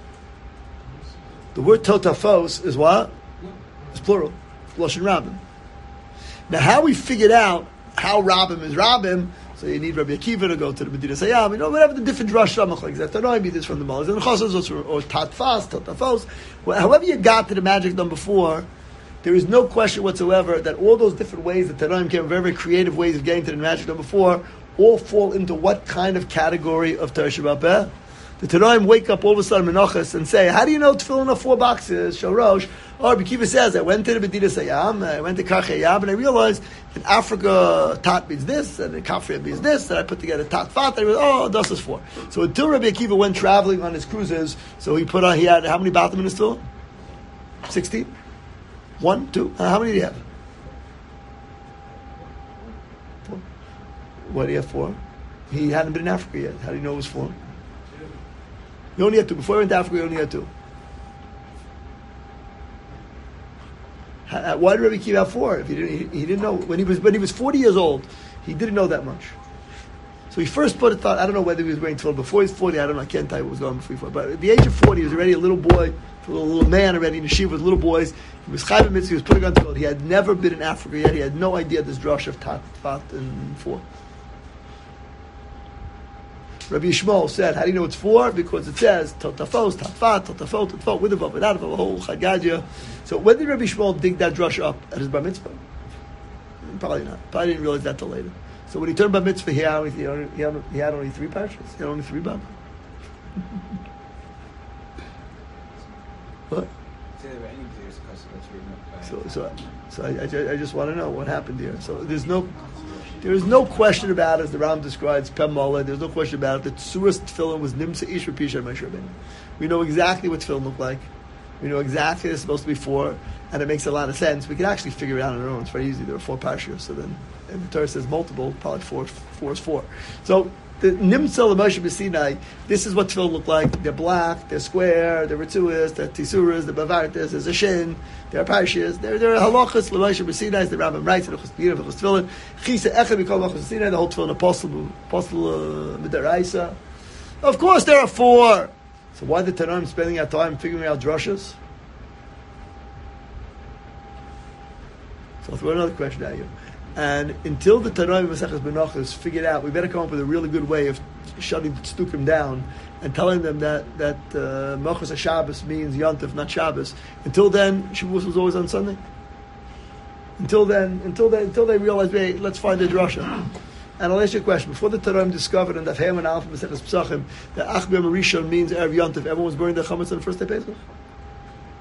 The word Totafos is what? It's plural. Lashon Rabbim. Now how we figured out how Rabbim is Rabbim, so you need Rabbi Akiva to go to the Medina Sayyam, you know, whatever the different Rosh Ramach, like Zeftanoi, be this from the Malas, and Chosas, or Tatfas, Totafos, well, however you got to the magic number four, there is no question whatsoever that all those different ways that Tanoim came, very, very creative ways of getting to the magic number four, all fall into what kind of category of Torah Shabbat Peh? The Tanoim wake up all of a sudden Menachas and say, how do you know to fill in the four boxes, Shal Rosh? Or Rabbi Akiva says, I went to the Medina Sayyam, I went to Karchei Yam, and I realized in Africa, Tat means this, and in Kafria means this, and I put together Tat Fat, and I realized, oh, das is four. So until Rabbi Akiva went traveling on his cruises, so he put on, he had, how many bathroom in his tool? sixteen? One, two? Uh, how many do you have? Four. Why do you have four? He hadn't been in Africa yet. How do you know it was four? You only had two. Before he went to Africa, you only had two. Why did Rabbi Akiva have four? If he didn't, he, he didn't know when he was when he was forty years old, he didn't know that much. So he first put a thought. I don't know whether he was wearing tefillin before he was forty. I don't know. I can't tell you what was going on before he was forty. But at the age of forty, he was already a little boy, a little, little man already in yeshiva with little boys. He was chayv mitzvah. He was putting on tefillin. He had never been in Africa yet. He had no idea this drush of tat, fat, and four. Rabbi Yishmael said, how do you know it's four? Because it says, Totafos, Tatfat, Totafot, Totafot, with a vav, without a vav, a whole Chagadia. So when did Rabbi Yishmael dig that drush up? At his bar mitzvah? Probably not. Probably didn't realize that till later. So when he turned bar mitzvah, he had only, he had, he had, he had only three parshas. He had only three bab. What? So, so, so I, I, I just want to know what happened here. So there's no... There is no question about it, as the Ram describes Pem Mola, there's no question about it, that Tzuras Tefillin was Nimsa Ish Rapisha Moshe Rabbeinu. We know exactly what Tefillin looked like. We know exactly what it's supposed to be for, and it makes a lot of sense. We can actually figure it out on our own. It's very easy. There are four parashas, so then, if the Torah says multiple, probably four, four is four. So, the Nimsa L'Moshe B'Sinai, this is what Tefillin look like. They're black, they're square, they're Ritzuas, they're Tisuras, they're Bavartas, there's a Shin, they're Parashas, they're, they're Halachas L'Moshe B'Sinai, the Rambam writes, the Chos Piyah, the Chos Tefillin, Chisa Echad B'Kol Machos B'Sinai, the whole Tefillin Apostle, Apostle uh, Midaraisa. Of course there are four. So why the Tanoim spending our time figuring out drushes? So I'll throw another question at you. And until the Tanoim Masechus Menachos figured out, we better come up with a really good way of shutting Stukim down and telling them that that uh, Machos HaShabbos means Yontif, not Shabbos. Until then, Shavuos was always on Sunday. Until then, until they until they realized, hey, let's find a drasha. And I'll ask you a question: before the Tanoim discovered in the Ham and Alpha Masechus Pesachim that Achbir Rishon means Erev Yontif, everyone was burning their chametz on the first day of Pesach.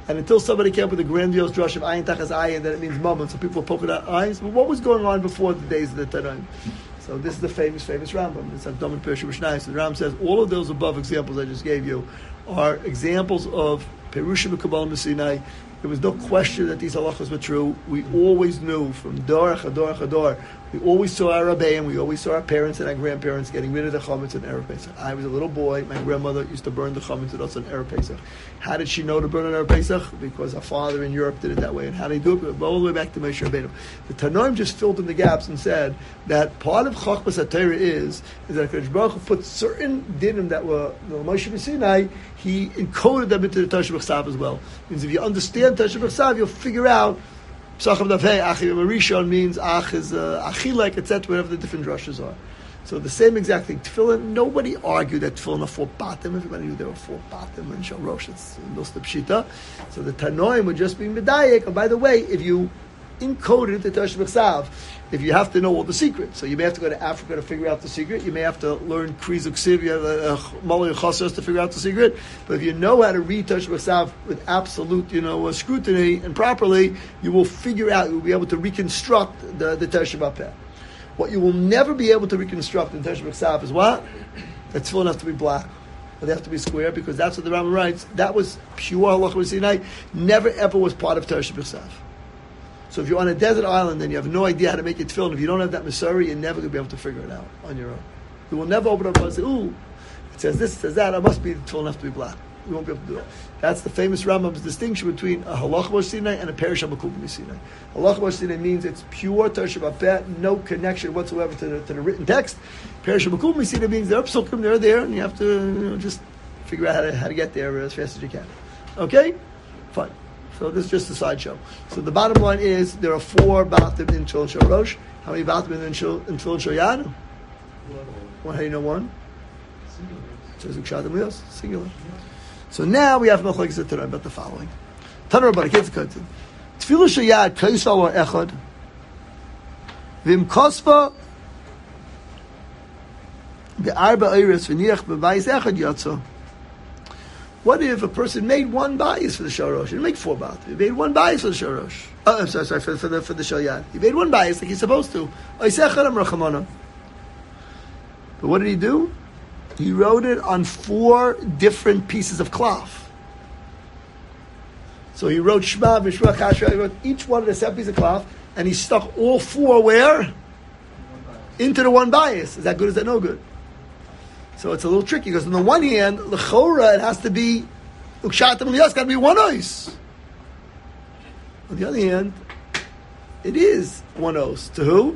And until somebody came up with a grandiose drush of ayin tachas ayin, that it means moment, so people were poking out eyes. Well, what was going on before the days of the Tanoim? So this is the famous, famous Rambam. It's Akdam and Pirush Mishnayos. So the Rambam says all of those above examples I just gave you are examples of Perushim Kabbalah Mesinai. There was no question that these halachas were true. We always knew from Dor Chador Chador. We always saw our Rabbeim, we always saw our parents and our grandparents getting rid of the chametz on Erev Pesach. I was a little boy. My grandmother used to burn the chametz with us on Erev Pesach. How did she know to burn on Erev Pesach? Because her father in Europe did it that way. And how did he do it? All the way back to Moshe Rabbeinu. The Tanoim just filled in the gaps and said that part of Chachmas HaTorah is, is that HaKadosh Baruch Hu put certain dinim that were the Moshe Sinai, he encoded them into the Torah B'chsav as well. It means if you understand Torah B'chsav, you'll figure out Psachim Davhei, Achim Marishon means Ach is uh, Achilek, et cetera, whatever the different drushes are. So the same exact thing. Tefillin, nobody argued that tefillin are four batim. Everybody knew there were four batim and Shal Rosh. It's most of Pshita. So the Tanoim would just be Medayek. And by the way, if you encoded the Torah B'chsav, if you have to know all the secrets, so you may have to go to Africa to figure out the secret. You may have to learn Krizuk Siv, you have a Malay Chassos to figure out the secret. But if you know how to read Torah B'chsav with absolute, you know, scrutiny and properly, you will figure out. You will be able to reconstruct the the Torah B'chsav. What you will never be able to reconstruct in Torah B'chsav is what? That tefillin have to be black. Or they have to be square, because that's what the Rambam writes. That was pure halacha b'sinai. Never ever was part of Torah B'chsav. So if you're on a desert island and you have no idea how to make it tefillin, if you don't have that Masari, you're never going to be able to figure it out on your own. You will never open up and say, ooh, it says this, it says that, it must be, the tefillin have to be black. You won't be able to do it. That's the famous Rambam's distinction between a halacha b'sinai and a perish ha'makub b'sinai. Halacha b'sinai means it's pure Torah b'peh, no connection whatsoever to the, to the written text. Perish ha'makub b'sinai means they're psukim, they're there, and you have to, you know, just figure out how to, how to get there as fast as you can. Okay? Fine. So this is just a sideshow. So the bottom line is there are four batim in Tefillin Shel Rosh. How many batim in Tefillin Shel Yad? One. How do you know one? Singular. Singular. So now we have Machlokes Tanna about the following. Tanna about a kid's country. Tefillin Shel Yad kaisal or echad. Vim kosva be'arba oiros v'niach be'bayis echad yatsa. What if a person made one bias for the Shel Rosh? He didn't make four batim. He made one bias for the Shel Rosh. Oh, I'm sorry, sorry, for, for the for the Shel Yad. He made one bias like he's supposed to. But what did he do? He wrote it on four different pieces of cloth. So he wrote Shema, Vishma, Kasha. He wrote each one of the seven pieces of cloth, and he stuck all four where? Into the one bias. Is that good? Is that no good? So it's a little tricky, because on the one hand, l'chora, it has to be ukshatim liyos, got to be one ois. On the other hand, it is one os. To who?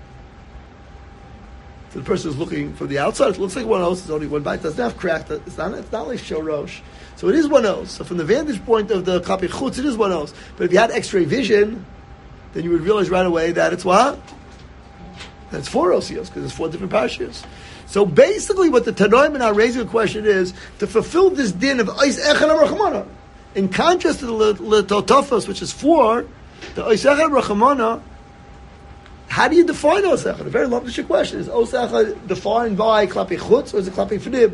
To the person who's looking from the outside. It looks like one os. It's only one bite. It doesn't have crack. It's not. It's not like Shel Rosh. So it is one os. So from the vantage point of the Kapi Chutz, it is one os. But if you had X-ray vision, then you would realize right away that it's what? That's four osios, because it's four different parashiyos. So basically what the Tanoim are raising a question is, to fulfill this din of Ois Echad HaRachamana, in contrast to the Totafos, which is four, the Ois Echad HaRachamana, how do you define Ois Echad? A very lovely question. Is Ois Echad defined by Klapi Chutz, or is it Klapi Fnib?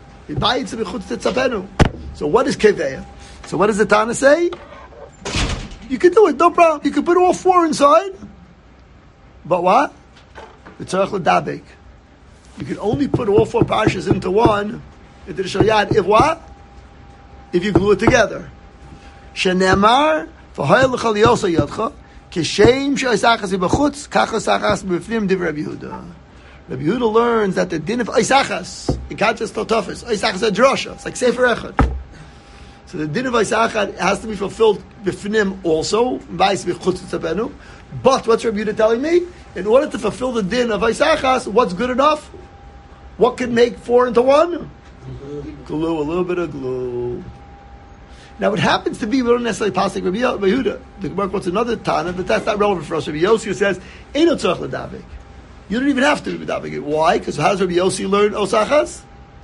So what is Keveya? So what does the Tana say? You can do it, no problem. You can put all four inside, but what? It's Tzarech L'Dabek. You can only put all four parshas into one, into the Shel Yad, if what? If you glue it together. Shenemar, v'hoyel l'chal yosa yodcha, kishem she'oisachas b'chutz, kachosachas b'fnim div Rabbi Yehuda. Rabbi Yehuda learns that the din of oisachas, in contrast to Tofis, oisachas a drosha, it's like Sefer Echad. So the din of oisachas has to be fulfilled b'fnim also, v'ais b'chutz tzapenu. But what's Rabbi Yehuda telling me? In order to fulfill the din of oisachas, what's good enough? What can make four into one? Glue, a little bit of glue. Now, it happens to be, we don't necessarily pass like Rabbi Yehuda. The Gemara quotes another Tana, but that's not relevant for us. Rabbi Yossi says, Eino tzarech l'dabek. You don't even have to be medabek. Why? Because how does Rabbi Yossi learn osachas?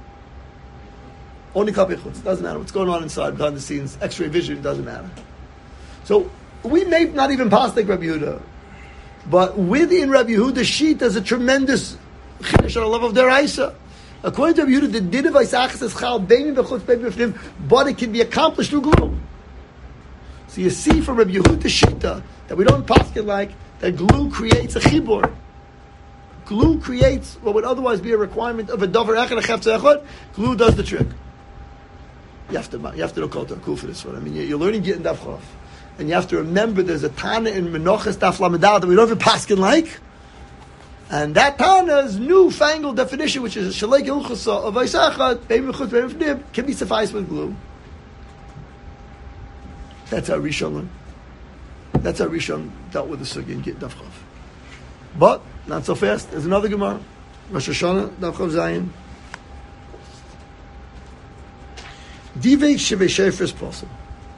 Only Kapi Chutz. Doesn't matter what's going on inside, behind the scenes. X-ray vision doesn't matter. So, we may not even pass like Rabbi Yehuda. But within Rabbi Yehuda's sheet, there's a tremendous chiddush on the level of deraisa. According to Rabbi Yehuda, the din of oisachas is chal bein b'chutz bein b'fnim, but it can be accomplished through glue. So you see from Rabbi Yehuda Shita that we don't paskin like that glue creates a chibur. Glue creates what would otherwise be a requirement of a davar echad, a chefza echad. Glue does the trick. You have to, you have to know kol ta'kuf for this one. I mean, you're learning Gittin Daf Chav, and you have to remember there's a Tana in Menachos Daf Lamedah that we don't even paskin like, and that Tana's newfangled definition, which is shalek ilchusa of Isachad, beim mechutz beim fnib, can be sufficed with glue. That's how Rishon learned. That's how Rishon dealt with the sugi in Gittin Daf Chav. But not so fast. There's another Gemara, Rosh Hashanah Daf Chav Zayin. Divei shevei shefer is possible.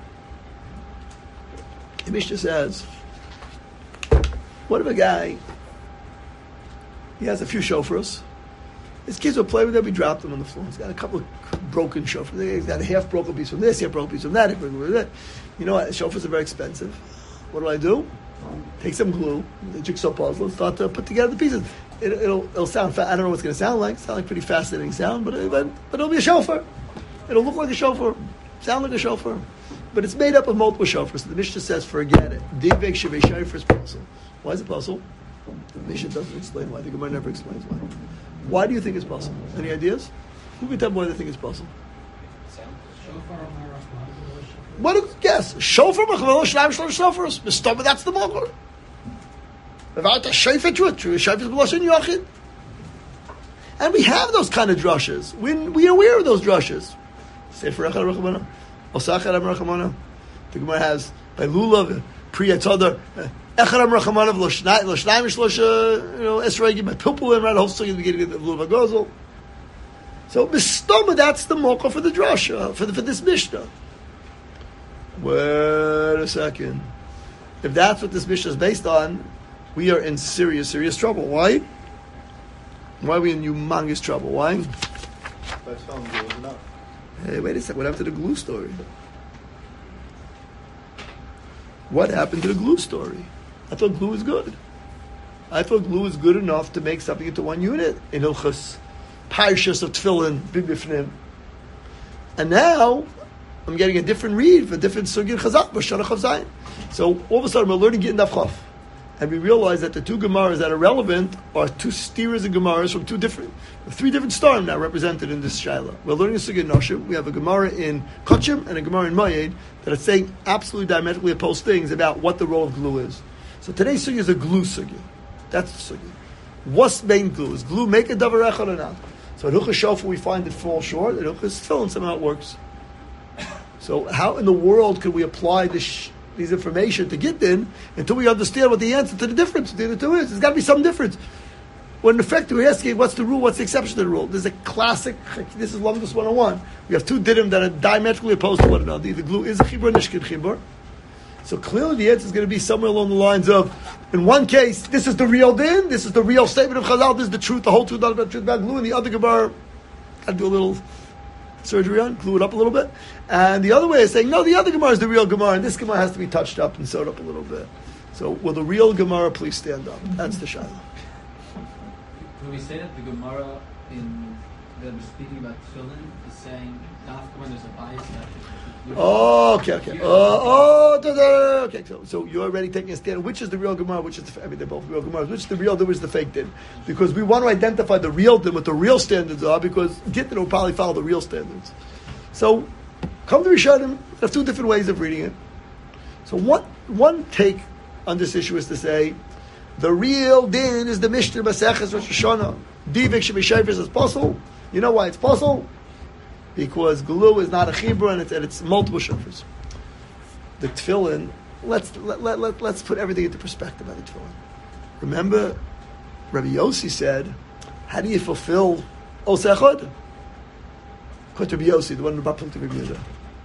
The Mishnah says, what if a guy, he has a few shofars, his kids will play with them, he dropped them on the floor. He's got a couple of broken shofars. He's got a half broken piece from this, half broken piece from that. You know what? Shofars are very expensive. What do I do? Take some glue, the jigsaw puzzle, and start to put together the pieces. It, it'll, it'll sound, fa- I don't know what it's going to sound like. It's sound like a pretty fascinating sound, but, it, but, but it'll be a shofar. It'll look like a shofar, sound like a shofar. But it's made up of multiple shofars. So the Mishnah says, forget it. Divek shevei shofar is possible. Why is it possible? The Mishnah doesn't explain why. The Gemara never explains why. Why do you think it's possible? Any ideas? Who can tell me why they think it's possible? What do you guess? Shofar mechvelo shnaim shlosh shofars. Mistama, that's the mokor. Without a shofar to it, true shofar is b'lashon yachid. And we have those kind of drushes. We we are aware of those drushes. Sefer echad rachamana, osachad am rachamana. The Gemara has by lulav priyatzadar echad am rachamana v'lo shnaim shlosh you know esrei by pilpulim right the whole story in the beginning of lulav gozel. So mistama, that's the mokor for the drusha for the, for this Mishnah. Wait a second. If that's what this Mishnah is based on, we are in serious, serious trouble. Why? Why are we in humongous trouble? Why? Hey, wait a second. What happened to the glue story? What happened to the glue story? I thought glue was good. I thought glue was good enough to make something into one unit in Hilchos Parshas of Tefillin Bibifnim. And now I'm getting a different read for a different sugya chazak b'shana chav zayin. So all of a sudden we're learning Gittin Daf Chav, and we realize that the two gemaras that are relevant are two steers and gemaras from two different, three different starim now represented in this shaila. We're learning a sugya in Noshim. We have a gemara in Kachim and a gemara in Mayed that are saying absolutely diametrically opposed things about what the role of glue is. So today's sugya is a glue sugya. That's the sugya. What's main glue? Is glue make a davar echad or not? So in Hilchos Shofar we find it fall short. In Hilchos Tefillin somehow it works. So how in the world could we apply this, these information to Gittin until we understand what the answer to the difference between the two is? There's got to be some difference. When in effect we're asking what's the rule, what's the exception to the rule? There's a classic, this is Lamdus one oh one. We have two dinim that are diametrically opposed to one another. The glue is a chibur and nishkin chibur. So clearly the answer is going to be somewhere along the lines of, in one case, this is the real din, this is the real statement of Chazal, this is the truth, the whole truth, not about truth about glue, and the other gemara, got to do a little surgery on, glue it up a little bit. And the other way is saying, no, the other Gemara is the real Gemara, and this Gemara has to be touched up and sewed up a little bit. So will the real Gemara please stand up? That's the shaila. When we say that the Gemara in that we're speaking about tefillin is saying dafka when there's a bias that Oh, okay, okay. Oh, oh, da, da, okay. So, so you're already taking a stand. Which is the real Gemara? Which is the? I mean, they're both real Gemaras. Which is the real din? Which is the fake din? Because we want to identify the real din, what the real standards are. Because Gittin will probably follow the real standards. So, come to Rishonim. Have two different ways of reading it. So, one one take on this issue is to say the real din is the Mishnah Maseches Rosh Hashanah. Divik shebei shofar is possible. You know why it's possible? Because glue is not a chibur and it's, and it's multiple shofars. The tefillin, let's let, let, let, let's put everything into perspective on the tefillin. Remember, Rabbi Yossi said, how do you fulfill Oseh Echad? Quote Rabbi Yossi, the one who brought to Rabbi Yehuda.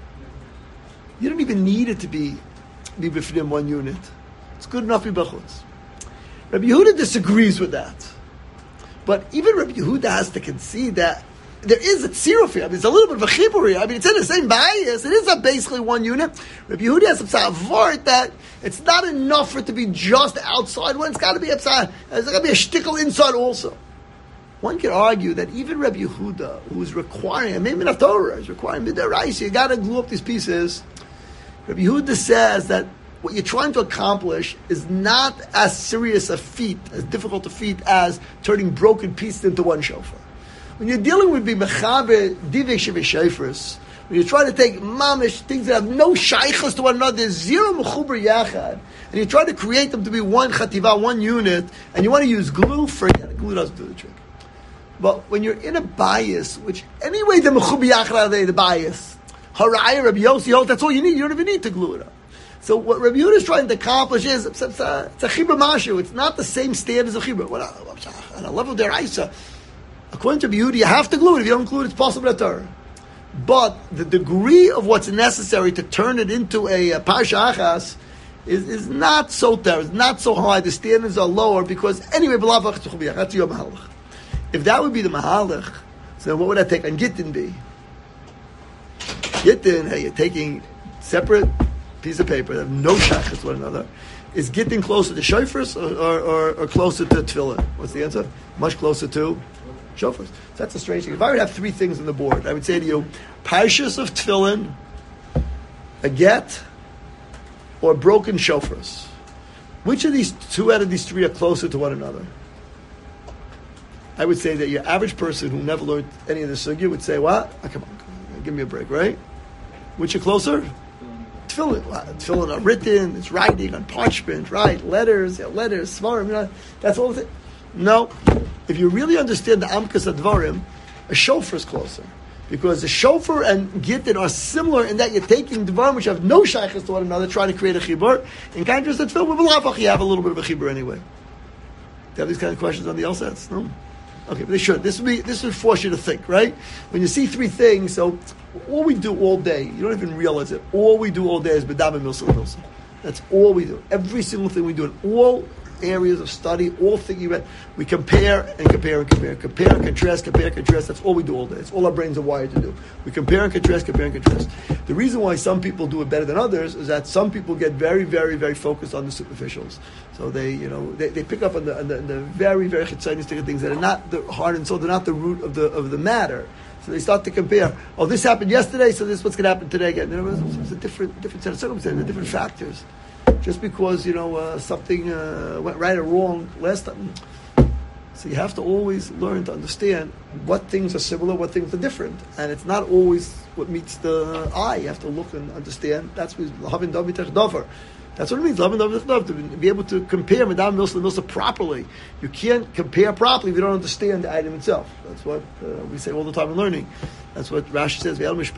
You don't even need it to be be b'fnim one unit. It's good enough to be b'chutz. Rabbi Yehuda disagrees with that. But even Rabbi Yehuda has to concede that there is a tziruf here. I mean, it's a little bit of a chibur. I mean, it's in the same bias. It is a basically one unit. Rabbi Yehuda has some vart that it's not enough for it to be just outside one. It's got to be outside. There's got to be a shtickle inside also. One could argue that even Rabbi Yehuda, who is requiring, maybe not Torah, is requiring midaraisa, you got to glue up these pieces. Rabbi Yehuda says that what you're trying to accomplish is not as serious a feat, as difficult a feat as turning broken pieces into one shofar. When you're dealing with Bimechaber, Divik Sheveshefers, when you're trying to take mamish, things that have no shaykhs to one another, there's zero mechuber yachad, and you try to create them to be one chativa, one unit, and you want to use glue, forget it. Glue doesn't do the trick. But when you're in a bias, which anyway the mechuber yachad are the bias, Haraya, Rabbi Yossi holds, that's all you need. You don't even need to glue it up. So what Rabbi Yehuda is trying to accomplish is, it's a, it's a, it's a chibur mashu. It's not the same standard as a chibur. Well, on a level there, Isa, according to Rabbi Yehuda, you have to glue it. If you don't include it, it's possible to Torah. But the degree of what's necessary to turn it into a, a parsha achas is, is not so there. It's not so high. The standards are lower because anyway, that's your mahalach. If that would be the mahalach, so then what would I take on Gittin be? Gittin, hey, you're taking separate piece of paper that have no shachas to one another. Is Gittin closer to shofars or, or, or, or closer to tefillah? What's the answer? Much closer to shofars. So that's a strange thing. If I would have three things on the board, I would say to you, parshas of tefillin, a get, or broken shofars. Which of these two out of these three are closer to one another? I would say that your average person who never learned any of the sugya would say, what? Oh, come on, give me a break, right? Which are closer? Tefillin. Tefillin are written, it's writing on parchment, right? Letters, you know, letters, svarim, you know, that's all it. No. If you really understand the Amkas Advarim, a shofar is closer. Because the shofar and gittin are similar in that you're taking dvarim which have no shaykhs to one another, trying to create a chibur. In contrast to tefillin, with balafach, you have a little bit of a chibur anyway. Do you have these kind of questions on the L sets? No? Okay, but they should. This would be, this would force you to think, right? When you see three things, so all we do all day, you don't even realize it, all we do all day is bedam and milsa and milsa. That's all we do. Every single thing we do in all areas of study, all thinking about, we compare and compare and compare, compare and contrast, compare and contrast. That's all we do all day. It's all our brains are wired to do. We compare and contrast, compare and contrast. The reason why some people do it better than others is that some people get very, very, very focused on the superficials. So they, you know, they, they pick up on the, on the, on the very, very chitzanistic things that are not the heart and soul. They're not the root of the of the matter. So they start to compare. Oh, this happened yesterday, so this is what's going to happen today again. You know, it's a different, different set of circumstances, different factors. Just because, you know, uh, something uh, went right or wrong last time. So you have to always learn to understand what things are similar, what things are different. And it's not always what meets the eye. You have to look and understand. That's what Lavin David Techdover. That's what it means, Lavin David Techdover, to be able to compare Madame Milsa and Milsa properly. You can't compare properly if you don't understand the item itself. That's what uh, we say all the time in learning. That's what Rashi says.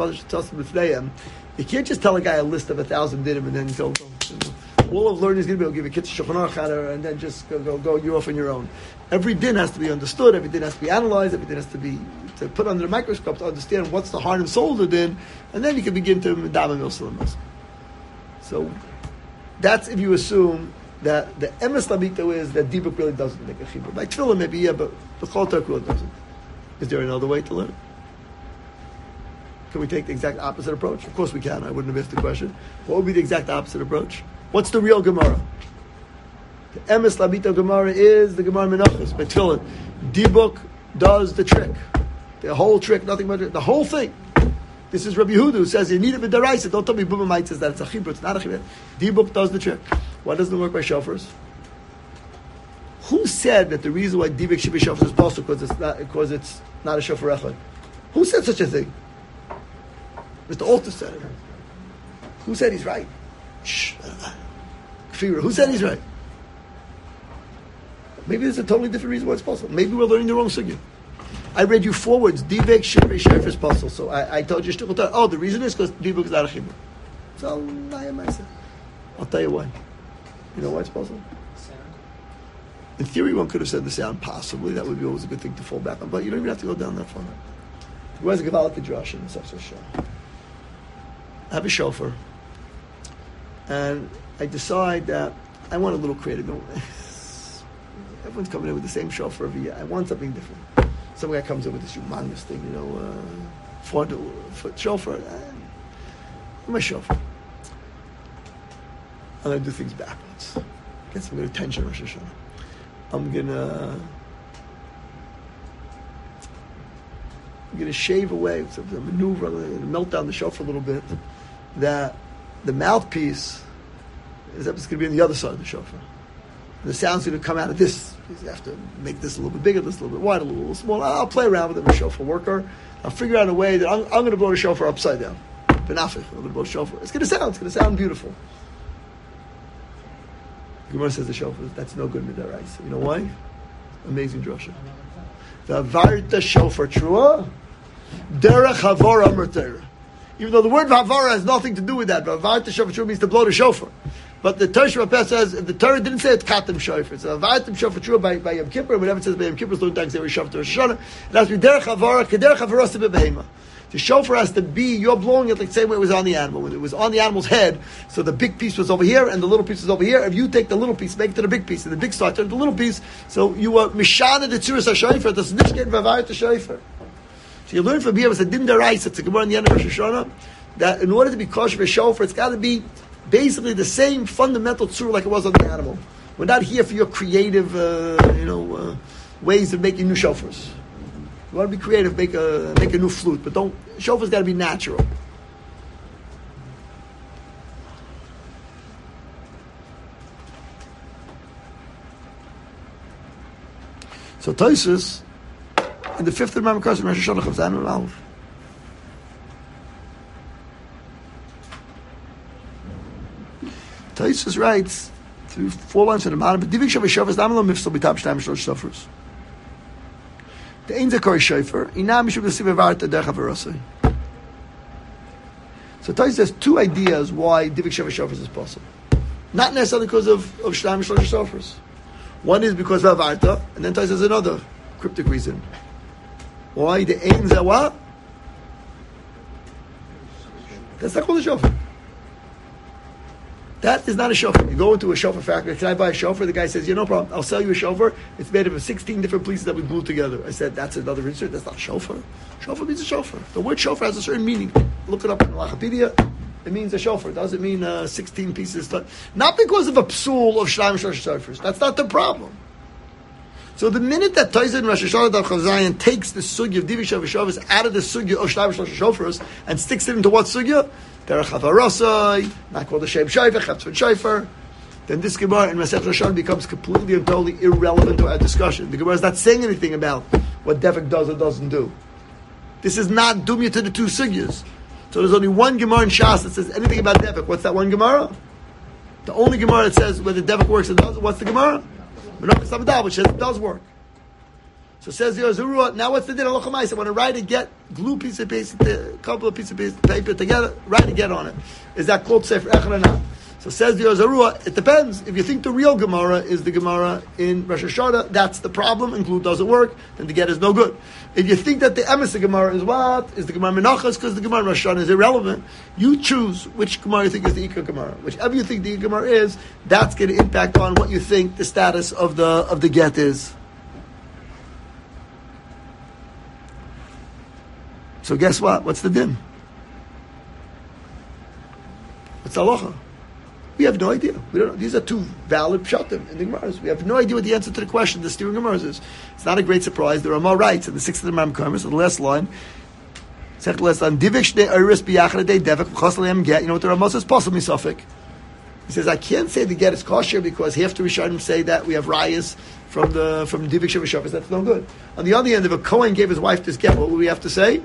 You can't just tell a guy a list of a thousand dinim and then go, go you know. All of learning is going to be able to give you a kitzur shulchan aruch and then just go, go, go, you're off on your own. Every din has to be understood, every din has to be analyzed, every din has to be to put under a microscope to understand what's the heart and soul of the din, and then you can begin to medama milsa and milsa. So that's if you assume that the emes lamito is that dibuk really doesn't make a chibur. By tefillah maybe, yeah, but the chol Torah really doesn't. Is there another way to learn? Can we take the exact opposite approach? Of course we can. I wouldn't have asked the question. What would be the exact opposite approach? What's the real Gemara? The emes labito Gemara is the Gemara Menachos by Tefillin. Dibuk does the trick. The whole trick, nothing but the whole thing. This is Rabbi Yehuda who says you need it with the deraisa. Don't tell me Buma Might says that it's a chibur. It's not a chibur. Dibuk does the trick. Why doesn't it work by shofars? Who said that the reason why Dibuk should be shofars is possible because it's not because it's not a shofar echad? Who said such a thing? Mister Alter said it. Who said he's right? Shh. Who said he's right? Maybe there's a totally different reason why it's possible. Maybe we're learning the wrong sugya. I read you forwards. Dibek shirei shayfer is possible. So I, I told you shtichel. Oh, the reason is because dibek is not a chibur. So I'll tell you why. You know why it's possible? In theory, one could have said the sound. Possibly that would be always a good thing to fall back on. But you don't even have to go down that far. Where's the Gavalak Drush in the Sefzer Shah? I have a shofar, and I decide that I want a little creative. Everyone's coming in with the same shofar every year. I want something different. Some guy comes in with this humongous thing, you know, uh, four hundred foot shofar. I'm a shofar. I'm going to do things backwards. Get some good attention, Rosh Hashanah. I'm going to... I'm going to shave away, so I'm maneuver, I'm going to melt down the shofar a little bit, that the mouthpiece is going to be on the other side of the shofar. And the sound's going to come out of this. You have to make this a little bit bigger, this a little bit wider, a little smaller. I'll play around with it with a shofar worker. I'll figure out a way that I'm, I'm going to blow the shofar upside down. Benafich, I'm going to blow the shofar. It's going to sound, it's going to sound beautiful. Gemara says the shofar, that's no good midaraisa. You know why? Amazing drasha. The varta shofar trua, derech havara mertera. Even though the word havara has nothing to do with that, but varta shofar trua means to blow the shofar. But the Torah Shabbat says, if the Torah didn't say it's katem shofar, it's a varta shofar trua by, by Yom Kippur, whatever it says by Yom Kippur, so don't say we shofar to Rosh Hashanah. It has to be derech havara, kederech havara sebe behema. The shofar has to be, you're blowing it like the same way it was on the animal. When it was on the animal's head, so the big piece was over here and the little piece was over here. If you take the little piece, make it to the big piece, and the big start turn to the little piece, so you are mishana the tzuras ha-shofar, that's nishket v'avayat ha-shofar. So you learn from here, it's a din daraisa, it's a gemara in the end of Rosh Hashanah, that in order to be kosher for shofar, it's got to be basically the same fundamental tzur like it was on the animal. We're not here for your creative, uh, you know, uh, ways of making new shofars. You want to be creative, make a make a new flute, but don't. Shofar's got to be natural. So Tosfos in the fifth of Mamre in Rosh Hashanah comes down and Aleph. Tosfos writes through four lines in the Ma'anim, but Divik Shav Shavas Damal Mifsal B'Tab Shtaim Shlosh Shofars. The Ein Zakor Shofar, Inam Mishum Nesiv Varta Derech Havarosai. So Tosfos says two ideas why Divik Shav Shofars is possible. Not necessarily because of of Shtaim Shlosh Shofars. One is because of Varta, and then Tosfos says another cryptic reason. Why the Ein Zawa? That's not called a shofar. That is not a shofar. You go into a shofar factory. Can I buy a shofar? The guy says, yeah, no problem. I'll sell you a shofar. It's made of sixteen different pieces that we glued together. I said, that's another research. That's not shofar. Shofar means a shofar. The word shofar has a certain meaning. Look it up in Wikipedia. It means a shofar. It doesn't mean uh, sixteen pieces. Not because of a psul of Shlosh Shofars. That's not the problem. So the minute that Tosfos in Rosh Hashanah Daf Chav Zayin takes the sugya of Divik Shav Shavas out of the sugya of Shlosh Shofars and sticks it into what sugya? Derech Havarosai, not called the Shem Shofar, Chatzon Shofar. Then this Gemara in Masechet Rosh Hashanah becomes completely and totally irrelevant to our discussion. The Gemara is not saying anything about what Devik does or doesn't do. This is not dumya to the two sugyas. So there's only one Gemara in Shas that says anything about Devik. What's that one Gemara? The only Gemara that says whether Devik works or doesn't. What's the Gemara? Menachos Abadal, which says it does work. So says the Ozurua, now what's the din of Halacha Ma'aseh? When I write a get, glue piece of paper, a couple of pieces of paper together, write a get on it. Is that called Sefer Echad or not? So says the Ozurua, it depends. If you think the real Gemara is the Gemara in Rosh Hashanah, that's the problem, and glue doesn't work, then the get is no good. If you think that the emes Gemara is what? Is the Gemara Menachos, because the Gemara in Rosh Hashanah is irrelevant, you choose which Gemara you think is the Ikar Gemara. Whichever you think the Ikar Gemara is, that's going to impact on what you think the status of the of the get is. So guess what? What's the din? What's the halacha? We have no idea. We don't know. These are two valid pshatim in the Gemaras. We have no idea what the answer to the question the steering Gemaras is. It's not a great surprise. The Ramah writes in the sixth of the Mamre, so the last line, second last line, Divik shnei oiros biyachad adei devek v'chos lehem get. You know what the Ramah says? Pasal misafik. He says, I can't say the get is kosher because half the Rishonim say that we have rayas from the from Divik Shav Shavas. That's no good. On the other hand, if a Kohen gave his wife this get, what would we have to say?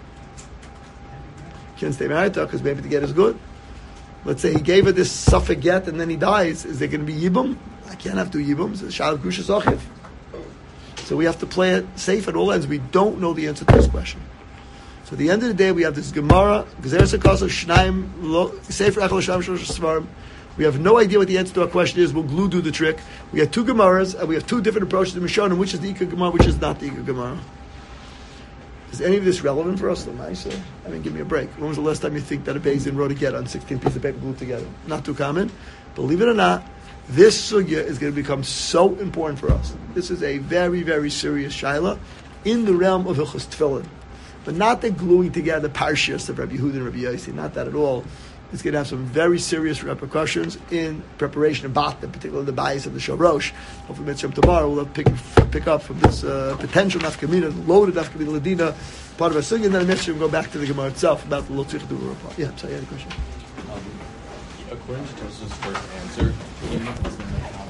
Can't stay married to her because maybe the get is good. Let's say he gave her this suffix get and then he dies. Is there going to be yibum? I can't have two yibums. It's shal grusha zachiv. So we have to play it safe at all ends. We don't know the answer to this question. So at the end of the day, we have this Gemara, Gezeres HaKosov, Shnaim, Sefer Echad L'Sham Shlosh Svarim. We have no idea what the answer to our question is. Will glue do the trick? We have two Gemaras and we have two different approaches to Mishanim, which is the Ikar Gemara, which is not the Ikar Gemara. Is any of this relevant for us? I mean, give me a break. When was the last time you think that a Beis Din wrote a get on sixteen pieces of paper glued together? Not too common. Believe it or not, this sugya is going to become so important for us. This is a very, very serious shaila in the realm of Hilchos Tefillin. But not the gluing together parshas of Rabbi Yehuda and Rabbi Yossi, not that at all. It's going to have some very serious repercussions in preparation of Bat, particularly the bias of the Shorosh. Hopefully, Mitzvah tomorrow we'll pick pick up from this uh, potential nafkamina, loaded nafkamina ladina, part of our sugya, and then Mitzvah we'll go back to the Gemara itself about the Lotzich Dura. Yeah, so you had a question. Um, according to Tosa's first answer, even if it's